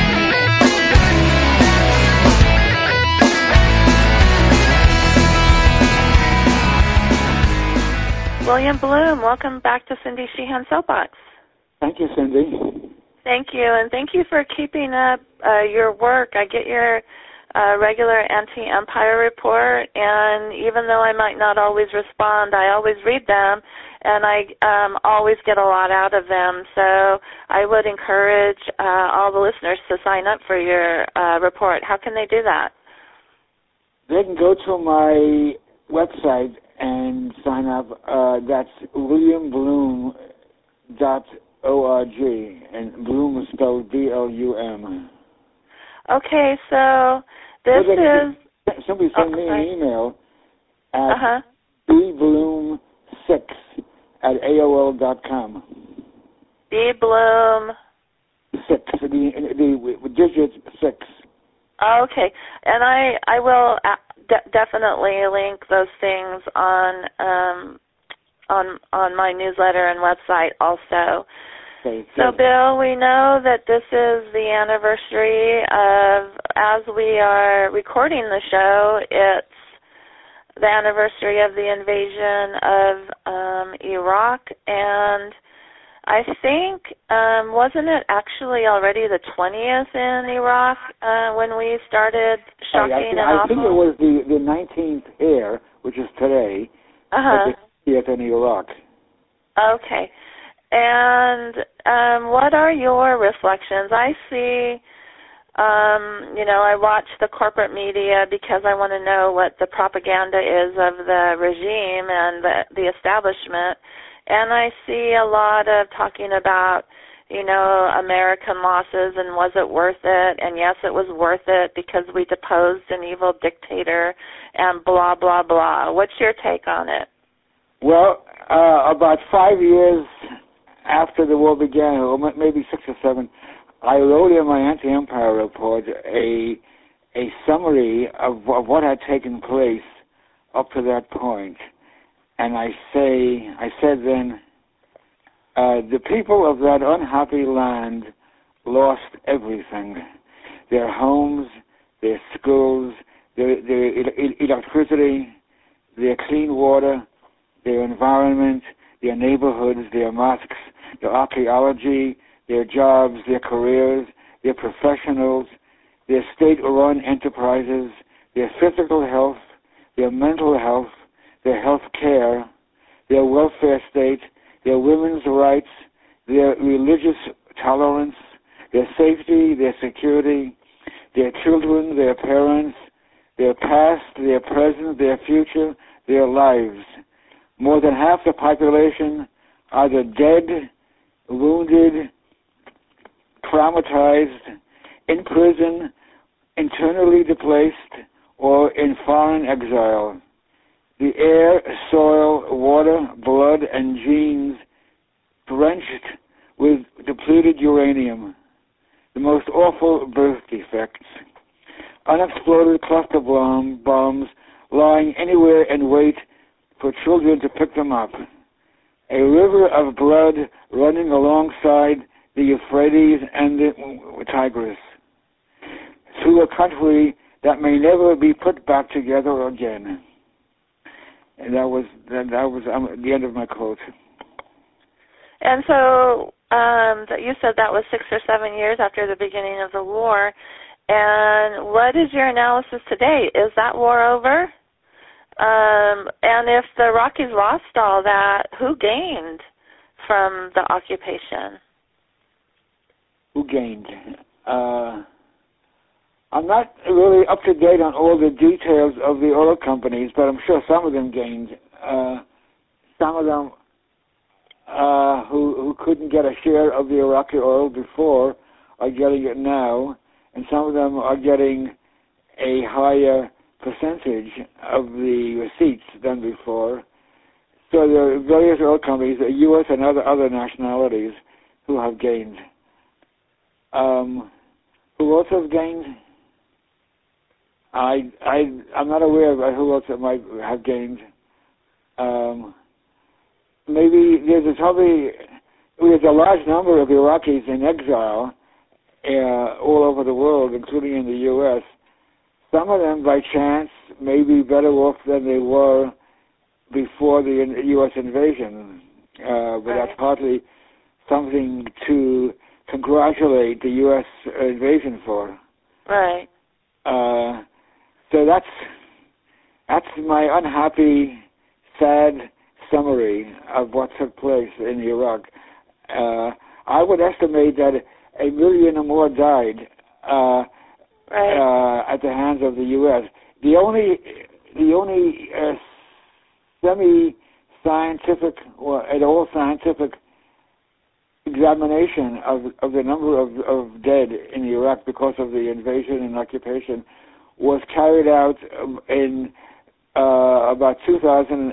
William Bloom, welcome back to Cindy Sheehan Soapbox.
Thank you, Cindy.
Thank you, and thank you for keeping up uh, your work. I get your uh, regular anti-empire report, and even though I might not always respond, I always read them, and I um, always get a lot out of them. So I would encourage uh, all the listeners to sign up for your uh, report. How can they do that?
They can go to my website and sign up. Uh, that's william bloom dot org, and Bloom is spelled B L U M.
Okay, so this
so
is...
Can, somebody send
oh,
me
sorry.
an email at
uh-huh.
b bloom six at A O L dot com.
bbloom...
Six, the, the, the digit six.
Okay, and I I will de- definitely link those things on um, on on my newsletter and website also.
Okay,
so, Bill, we know that this is the anniversary of, as we are recording the show, it's the anniversary of the invasion of um, Iraq, and I think, um, wasn't it actually already the twentieth in Iraq uh, when we started shocking
I, I,
and
I
awful?
think it was the, the nineteenth here, which is today,
uh-huh.
but the twentieth in Iraq.
Okay. And um, what are your reflections? I see, um, you know, I watch the corporate media because I want to know what the propaganda is of the regime and the, the establishment. And I see a lot of talking about, you know, American losses and was it worth it? And yes, it was worth it because we deposed an evil dictator and blah, blah, blah. What's your take on it?
Well, uh, about five years after the war began, or maybe six or seven, I wrote in my anti-empire report a a summary of, of what had taken place up to that point. And I say, I said then, uh, the people of that unhappy land lost everything. Their homes, their schools, their, their electricity, their clean water, their environment, their neighborhoods, their mosques, their archaeology, their jobs, their careers, their professionals, their state-run enterprises, their physical health, their mental health, their health care, their welfare state, their women's rights, their religious tolerance, their safety, their security, their children, their parents, their past, their present, their future, their lives. More than half the population either dead, wounded, traumatized, in prison, internally displaced, or in foreign exile. The air, soil, water, blood, and genes drenched with depleted uranium, the most awful birth defects. Unexploded cluster bomb, bombs lying anywhere in wait for children to pick them up. A river of blood running alongside the Euphrates and the Tigris through a country that may never be put back together again. And that was that, that was um, the end of my quote.
And so um, you said that was six or seven years after the beginning of the war. And what is your analysis today? Is that war over? Um, and if the Iraqis lost all that, who gained from the occupation?
who gained. Uh, I'm not really up to date on all the details of the oil companies, but I'm sure some of them gained. Uh, some of them uh, who who couldn't get a share of the Iraqi oil before are getting it now, and some of them are getting a higher percentage of the receipts than before. So there are various oil companies, the U S and other other nationalities, who have gained. Um, who else has gained? I I I'm not aware of who else that might have gained. Um, maybe there's a probably there's a large number of Iraqis in exile uh, all over the world, including in the U S. Some of them, by chance, may be better off than they were before the U S invasion, uh, but
right.
that's hardly something to congratulate the U S invasion for.
Right.
Uh, so that's that's my unhappy, sad summary of what took place in Iraq. Uh, I would estimate that a million or more died uh,
right.
uh, at the hands of the U S. The only the only uh, semi-scientific or at all scientific examination of of the number of, of dead in Iraq because of the invasion and occupation was carried out in uh, about two thousand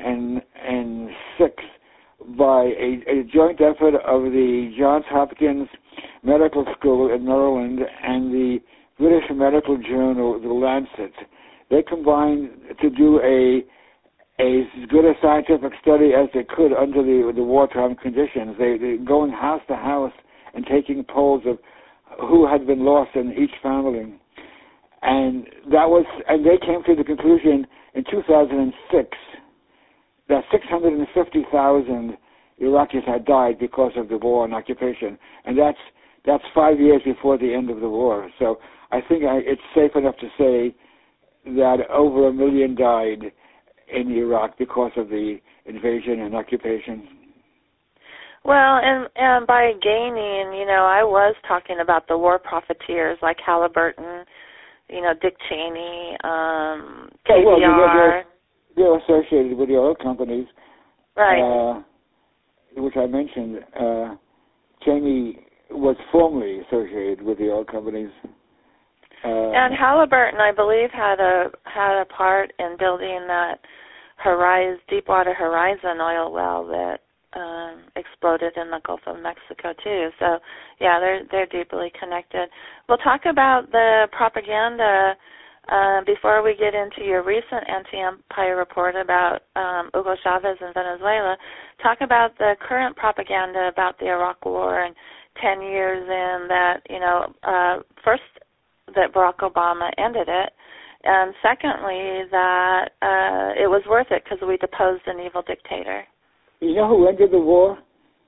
six by a, a joint effort of the Johns Hopkins Medical School in Maryland and the British medical journal, The Lancet. They combined to do a as good a scientific study as they could under the the wartime conditions. They they going house to house and taking polls of who had been lost in each family, and that was and they came to the conclusion in two thousand six that six hundred fifty thousand Iraqis had died because of the war and occupation, and that's that's five years before the end of the war. So I think I, it's safe enough to say that over a million died in Iraq because of the invasion and occupation.
Well, and and by gaining, you know, I was talking about the war profiteers like Halliburton, you know, Dick Cheney, um, K B R.
Oh, well, they're, they're associated with the oil companies,
right?
Uh, which I mentioned. Uh, Cheney was formerly associated with the oil companies. Uh,
and Halliburton, I believe, had a had a part in building that Horizon, Deepwater Horizon oil well that um, exploded in the Gulf of Mexico too. So, yeah, they're they're deeply connected. We'll talk about the propaganda uh, before we get into your recent anti-empire report about um, Hugo Chavez in Venezuela. Talk about the current propaganda about the Iraq War and ten years in that, you know, uh, first, that Barack Obama ended it, and secondly, that uh, it was worth it because we deposed an evil dictator.
You know who ended the war?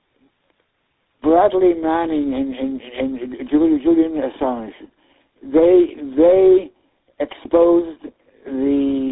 Bradley Manning and, and, and Julian Assange. They they exposed the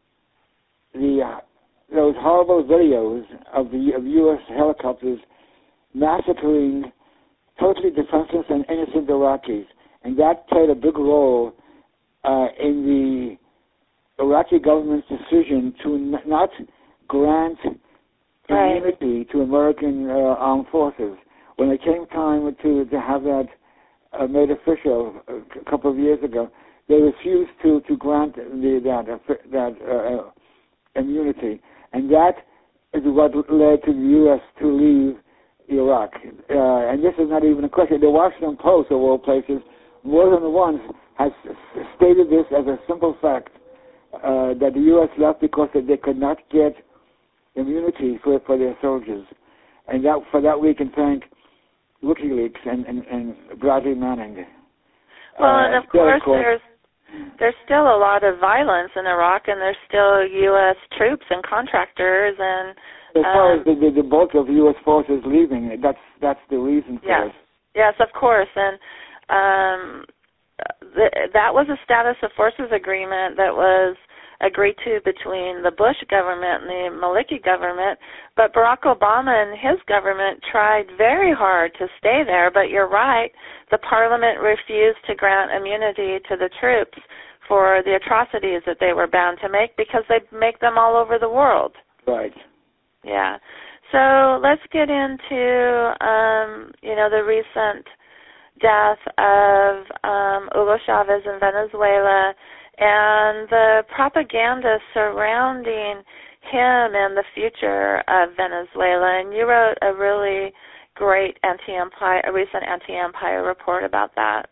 the uh, those horrible videos of the of U S helicopters massacring totally defenseless and innocent Iraqis. And that played a big role uh, in the Iraqi government's decision to n- not grant
right.
immunity to American uh, armed forces. When it came time to, to have that uh, made official a couple of years ago, they refused to, to grant the, that, uh, that uh, immunity. And that is what led to the U S to leave Iraq. Uh, and this is not even a question. The Washington Post, of all places, more than once has stated this as a simple fact, uh, that the U S left because they could not get immunity for, for their soldiers. And that for that we can thank WikiLeaks and, and, and Bradley Manning.
Well,
uh,
and of course, course there's there's still a lot of violence in Iraq, and there's still U S troops and contractors and
as far
um,
as the, the, the bulk of U S forces leaving, that's that's the reason for
yes.
it.
Yes, of course, and um, th- that was a status of forces agreement that was agreed to between the Bush government and the Maliki government. But Barack Obama and his government tried very hard to stay there. But you're right, the parliament refused to grant immunity to the troops for the atrocities that they were bound to make because they make them all over the world.
Right.
Yeah. So let's get into, um, you know, the recent death of um, Hugo Chavez in Venezuela and the propaganda surrounding him and the future of Venezuela. And you wrote a really great anti-empire, a recent anti-empire report about that.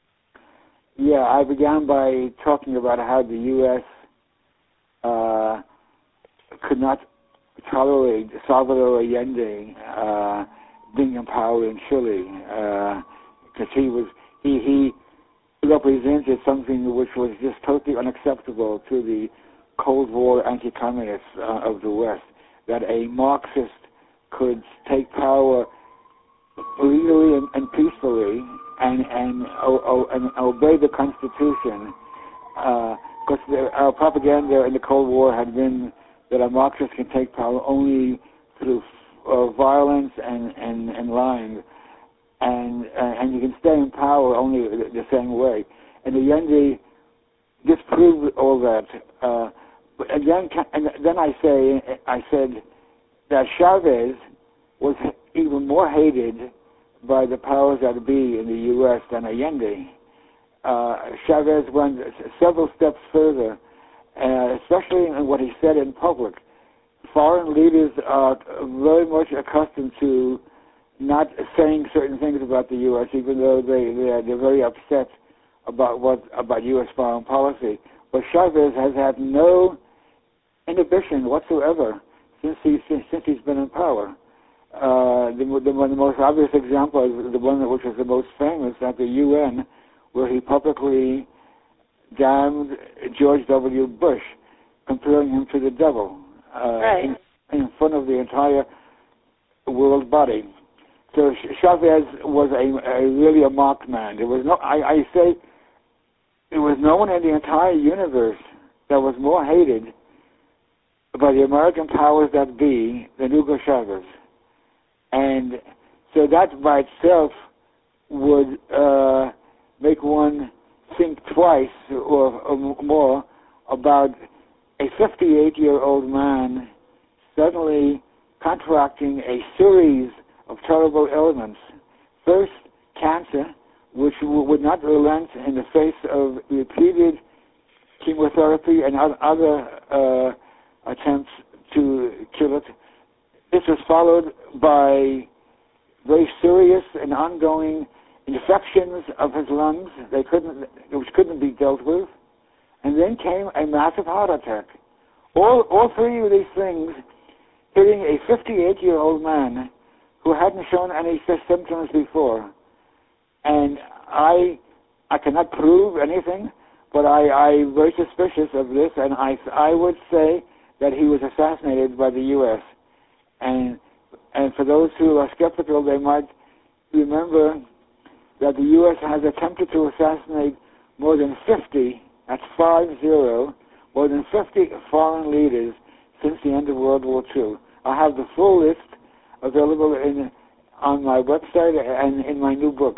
Yeah, I began by talking about how the U S uh, could not tolerate Salvador Allende uh, being in power in Chile, because uh, he was he he represented something which was just totally unacceptable to the Cold War anti-communists uh, of the West, that a Marxist could take power legally and, and peacefully and and, o- o- and obey the Constitution, because uh, our propaganda in the Cold War had been that a Marxist can take power only through uh, violence and, and, and lying, and uh, and you can stay in power only the, the same way. And Allende disproved all that. Uh, but again, and then I say I said that Chavez was even more hated by the powers that be in the U S than Allende. Uh, Chavez went several steps further. Uh, especially in what he said in public. Foreign leaders are very much accustomed to not saying certain things about the U S, even though they, they are, they're very upset about what about U S foreign policy. But Chavez has had no inhibition whatsoever since, he, since, since he's been in power. Uh, the, the, the most obvious example is the one which is the most famous at the U N, where he publicly damned George W. Bush, comparing him to the devil uh,
right.
in, in front of the entire world body. So Chavez was a, a really a mocked man. There was no, I, I say, there was no one in the entire universe that was more hated by the American powers that be than Hugo Chavez. And so that by itself would uh, make one think twice or, or more about a fifty-eight-year-old man suddenly contracting a series of terrible ailments. First, cancer, which w- would not relent in the face of repeated chemotherapy and other uh, attempts to kill it. This was followed by very serious and ongoing infections of his lungs, they couldn't, which couldn't be dealt with, and then came a massive heart attack. All, all three of these things hitting a fifty-eight-year-old man who hadn't shown any such symptoms before. And I, I cannot prove anything, but I, I'm very suspicious of this, and I, I would say that he was assassinated by the U S. And, and for those who are skeptical, they might remember that the U S has attempted to assassinate more than fifty, that's five zero, more than fifty foreign leaders since the end of World War Two. I have the full list available in on my website and in my new book.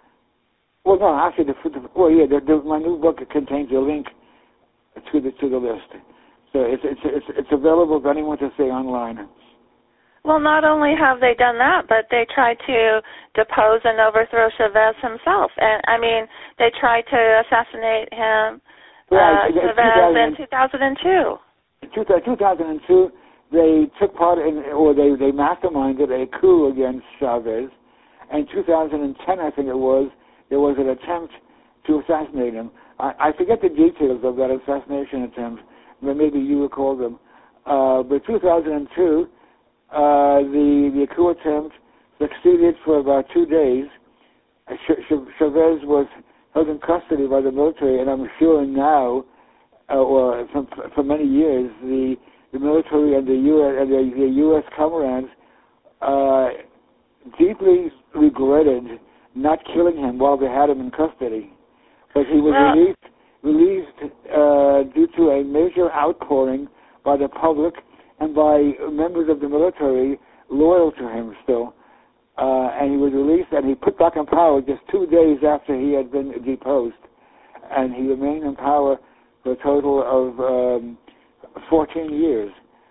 Well, no, actually, the, the well, yeah, the, the, my new book contains a link to the to the list, so it's it's it's, it's available for anyone to see online.
Well, not only have they done that, but they tried to depose and overthrow Chavez himself. And, I mean, they tried to assassinate him,
right.
uh, Chavez in two thousand two.
In two thousand two, they took part in, or they, they masterminded a coup against Chavez. And in two thousand ten, I think it was, there was an attempt to assassinate him. I, I forget the details of that assassination attempt, but maybe you recall them. Uh, but two thousand two, Uh, the, the coup attempt succeeded for about two days. Ch- Ch- Chavez was held in custody by the military, and I'm sure now, uh, or for, for many years, the, the military and the U S and the, the U S comrades uh, deeply regretted not killing him while they had him in custody. But he was
well,
released. released uh, due to a major outpouring by the public and by members of the military loyal to him still. Uh, and he was released, and he put back in power just two days after he had been deposed. And he remained in power for a total of um, fourteen years.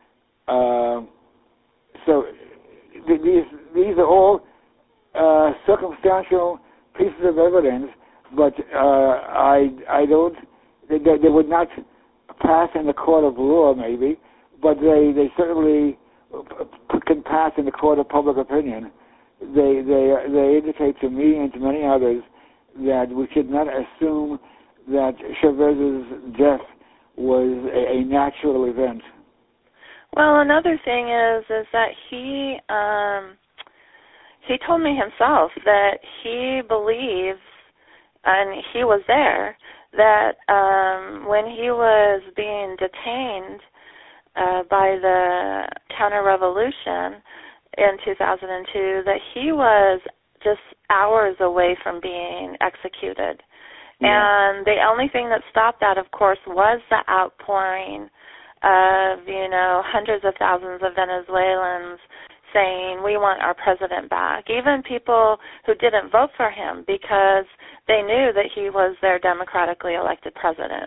Uh, so th- these these are all uh, circumstantial pieces of evidence, but uh, I I don't they, they would not pass in the court of law maybe, but they they certainly can pass in the court of public opinion. They they they indicate to me and to many others that we should not assume that Chavez's death was a, a natural event.
Well, another thing is is that he um, he told me himself that he believes, and he was there, that um, when he was being detained uh, by the counter-revolution in two thousand two, that he was just hours away from being executed. Yeah. And the only thing that stopped that, of course, was the outpouring of, you know, hundreds of thousands of Venezuelans saying, we want our president back. Even people who didn't vote for him because they knew that he was their democratically elected president.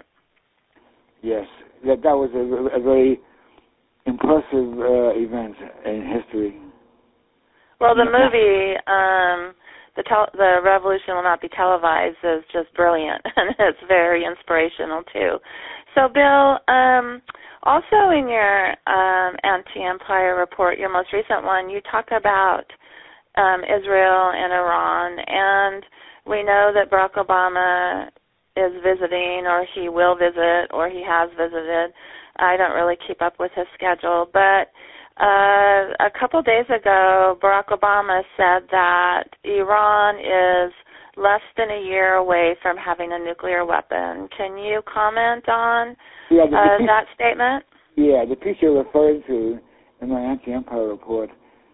Yes, that, that was a, a very impressive uh, event in history.
Well, the movie, um, the, tel- the Revolution Will Not Be Televised, is just brilliant, and it's very inspirational, too. So, Bill, um, also in your um, anti-empire report, your most recent one, you talk about um, Israel and Iran, and we know that Barack Obama is visiting, or he will visit, or he has visited. I don't really keep up with his schedule, but uh, a couple days ago, Barack Obama said that Iran is less than a year away from having a nuclear weapon. Can you comment on
yeah, the,
uh,
the piece,
that statement?
Yeah, the piece you're referring to in my anti-empire report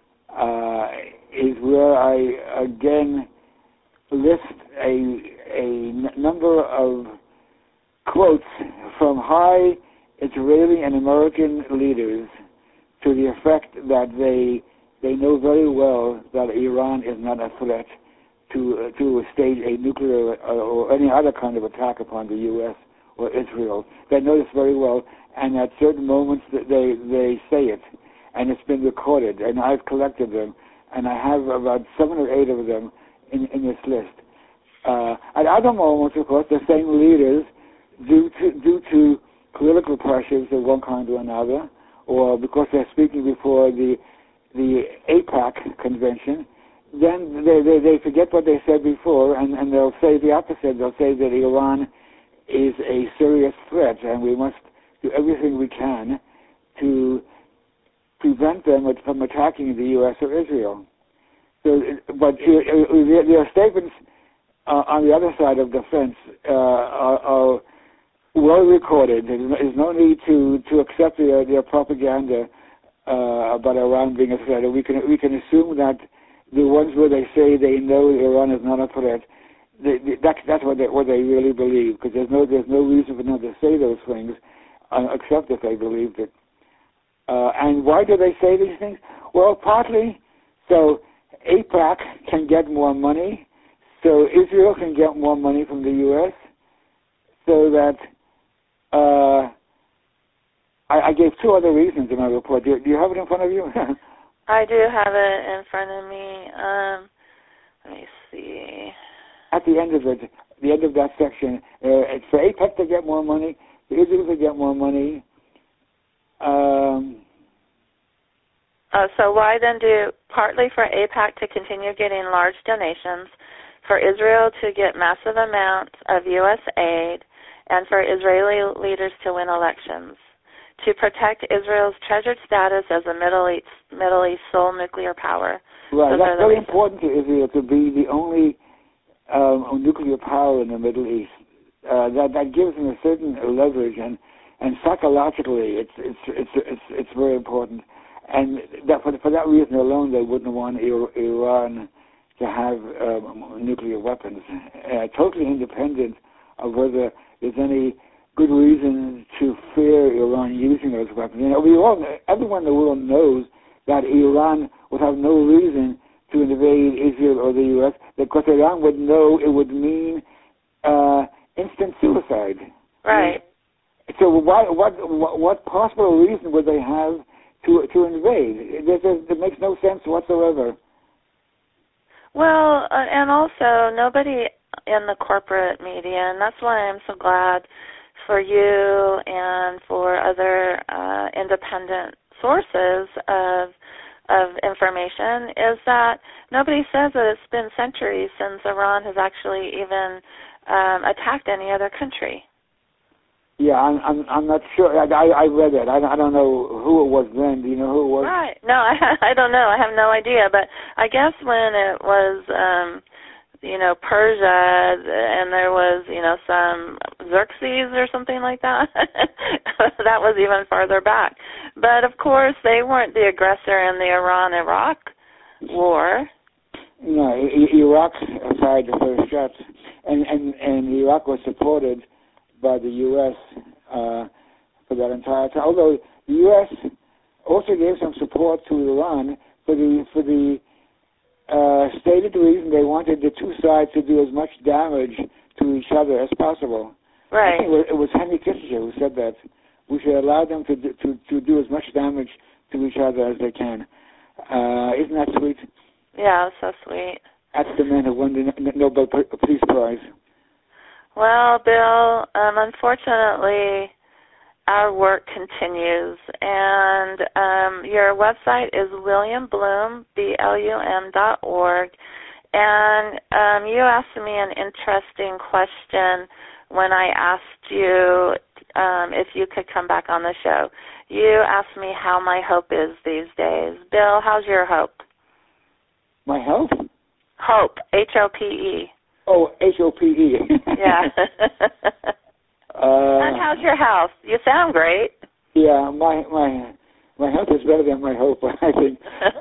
uh, is where I again list a, a n- number of quotes from high Israeli and American leaders to the effect that they they know very well that Iran is not a threat to uh, to stage a nuclear uh, or any other kind of attack upon the U S or Israel. They know this very well, and at certain moments they they say it, and it's been recorded, and I've collected them, and I have about seven or eight of them in, in this list. Uh, at other moments, of course, the same leaders, due to due to political pressures of one kind or another, or because they're speaking before the the AIPAC convention, then they, they, they forget what they said before, and, and they'll say the opposite. They'll say that Iran is a serious threat, and we must do everything we can to prevent them from attacking the U S or Israel. So, but there are statements uh, on the other side of the fence uh, are, are well recorded. There's no need to, to accept their, their propaganda uh, about Iran being a threat. We can we can assume that the ones where they say they know Iran is not a threat, they, they, that's that's what they what they really believe. Because there's no there's no reason for them to say those things, uh, except if they believed it. Uh, and why do they say these things? Well, partly so AIPAC can get more money, so Israel can get more money from the U S, so that. Uh, I, I gave two other reasons in my report. Do, do you have it in front of you?
I do have it in front of me. Um, let me see.
At the end of it, the end of that section, uh, it's for AIPAC to get more money, for Israel to get more money. Um,
uh, so why then do, partly for AIPAC to continue getting large donations, for Israel to get massive amounts of U S aid, and for Israeli leaders to win elections, to protect Israel's treasured status as a Middle East, Middle East sole nuclear power.
Right,
Those
that's very
reasons.
important to Israel to be the only um, nuclear power in the Middle East. Uh, that that gives them a certain leverage, and, and psychologically, it's it's it's it's it's very important. And that for for that reason alone, they wouldn't want Iran to have um, nuclear weapons, uh, totally independent of whether there's any good reason to fear Iran using those weapons. You know, we all, everyone in the world knows that Iran would have no reason to invade Israel or the U S because Iran would know it would mean uh, instant suicide.
Right.
So why, what, what, what possible reason would they have to to invade? It, it, it makes no sense whatsoever.
Well, uh, and also nobody in the corporate media, and that's why I'm so glad for you and for other uh, independent sources of of information, is that nobody says that it's been centuries since Iran has actually even um, attacked any other country.
Yeah, I'm I'm, I'm not sure. I, I read it. I, I don't know who it was then. Do you know who it was?
Right. No, I I don't know. I have no idea. But I guess when it was, um, you know, Persia, and there was, you know, some Xerxes or something like that, that was even farther back. But of course, they weren't the aggressor in the Iran-Iraq war.
No, I- Iraq fired the first shots, and and and Iraq was supported by the U S uh, for that entire time. Although the U S also gave some support to Iran for the for the uh, stated reason they wanted the two sides to do as much damage to each other as possible.
Right.
I think it was, it was Henry Kissinger who said that we should allow them to do, to to do as much damage to each other as they can. Uh, isn't that sweet?
Yeah, so sweet.
That's the man who won the Nobel Peace Prize.
Well, Bill, um, unfortunately, our work continues, and um, your website is william blum, B L U M dot org, and um, you asked me an interesting question when I asked you um, if you could come back on the show. You asked me how my hope is these days. Bill, how's your hope?
My health?
Hope, H O P E.
Oh, H O P E.
Yeah.
uh,
and how's your health? You sound great.
Yeah, my my my health is better than my hope, I think.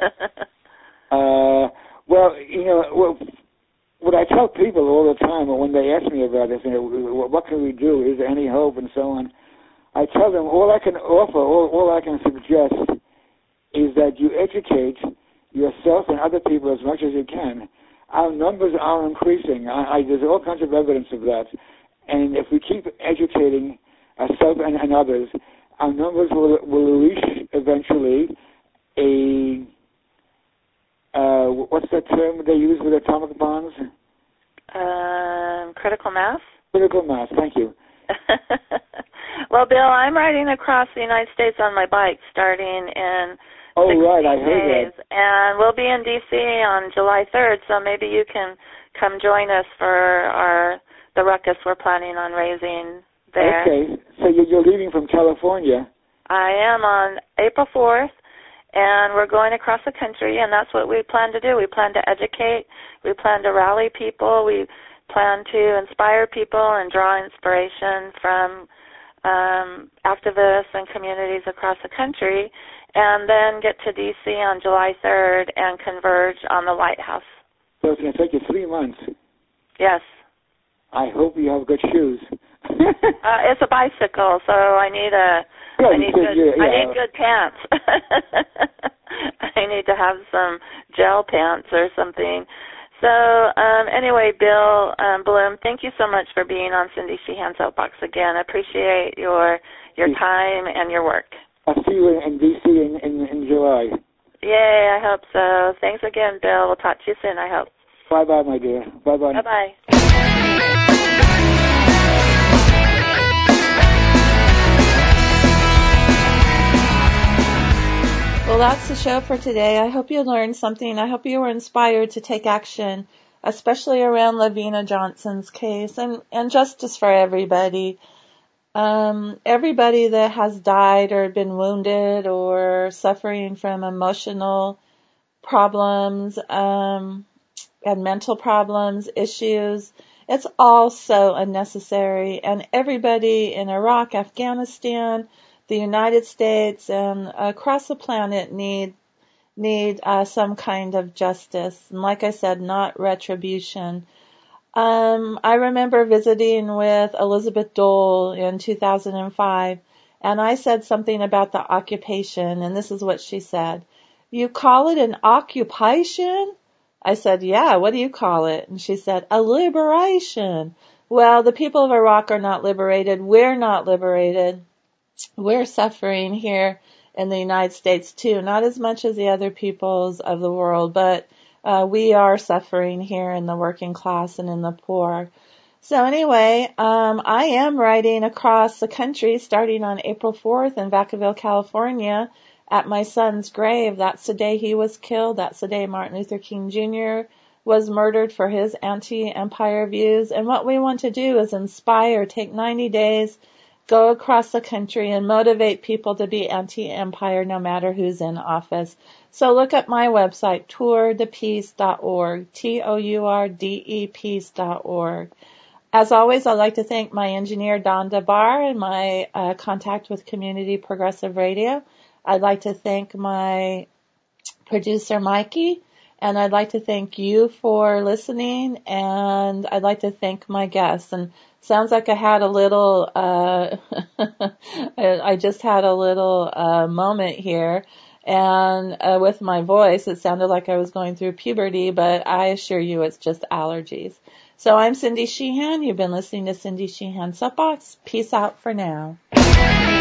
uh, well, you know, what, what I tell people all the time when they ask me about this, you know, what can we do? Is there any hope, and so on? I tell them all I can offer, all, all I can suggest, is that you educate yourself and other people as much as you can. Our numbers are increasing. I, I, there's all kinds of evidence of that. And if we keep educating ourselves and, and others, our numbers will will reach eventually a, uh, what's that term they use with atomic bombs?
Um, critical mass?
Critical mass, thank you.
Well, Bill, I'm riding across the United States on my bike starting in
Oh, right, I heard
days.
that.
And we'll be in D C on July third, so maybe you can come join us for our the ruckus we're planning on raising there.
Okay, so you're leaving from California.
I am on April fourth, and we're going across the country, and that's what we plan to do. We plan to educate. We plan to rally people. We plan to inspire people and draw inspiration from um, activists and communities across the country, and then get to D C on July third and converge on the White House.
So it's going to take you three months.
Yes.
I hope you have good shoes.
uh, it's a bicycle, so I need a
yeah,
I need good
yeah, yeah.
I need good pants. I need to have some gel pants or something. So um, anyway, Bill um, Blum, thank you so much for being on Cindy Sheehan Soapbox again. I appreciate your your time and your work.
I'll see you in D C in, in, in July.
Yay, I hope so. Thanks again, Bill. We'll talk to you soon, I hope.
Bye-bye, my dear. Bye-bye.
Bye-bye.
Well, that's the show for today. I hope you learned something. I hope you were inspired to take action, especially around Lavina Johnson's case, and, and justice for everybody. Um, everybody that has died or been wounded or suffering from emotional problems, um, and mental problems, issues, it's all so unnecessary. And everybody in Iraq, Afghanistan, the United States, and across the planet need need uh, some kind of justice. And like I said, not retribution. Um, I remember visiting with Elizabeth Dole in two thousand five, and I said something about the occupation, and this is what she said. You call it an occupation? I said, yeah, what do you call it? And she said, a liberation. Well, the people of Iraq are not liberated. We're not liberated. We're suffering here in the United States too, not as much as the other peoples of the world, but uh, we are suffering here in the working class and in the poor. So anyway, um, I am riding across the country starting on April fourth in Vacaville, California, at my son's grave. That's the day he was killed. That's the day Martin Luther King Junior was murdered for his anti-empire views. And what we want to do is inspire, take ninety days, go across the country and motivate people to be anti-empire no matter who's in office. So look at my website, tour de peace dot org, T O U R D E peace dot org. As always, I'd like to thank my engineer, Don DeBar, and my uh, contact with Community Progressive Radio. I'd like to thank my producer, Mikey, and I'd like to thank you for listening, and I'd like to thank my guests. And sounds like I had a little, uh, I just had a little uh, moment here, and uh, with my voice, it sounded like I was going through puberty, but I assure you it's just allergies. So I'm Cindy Sheehan. You've been listening to Cindy Sheehan Soapbox. Peace out for now.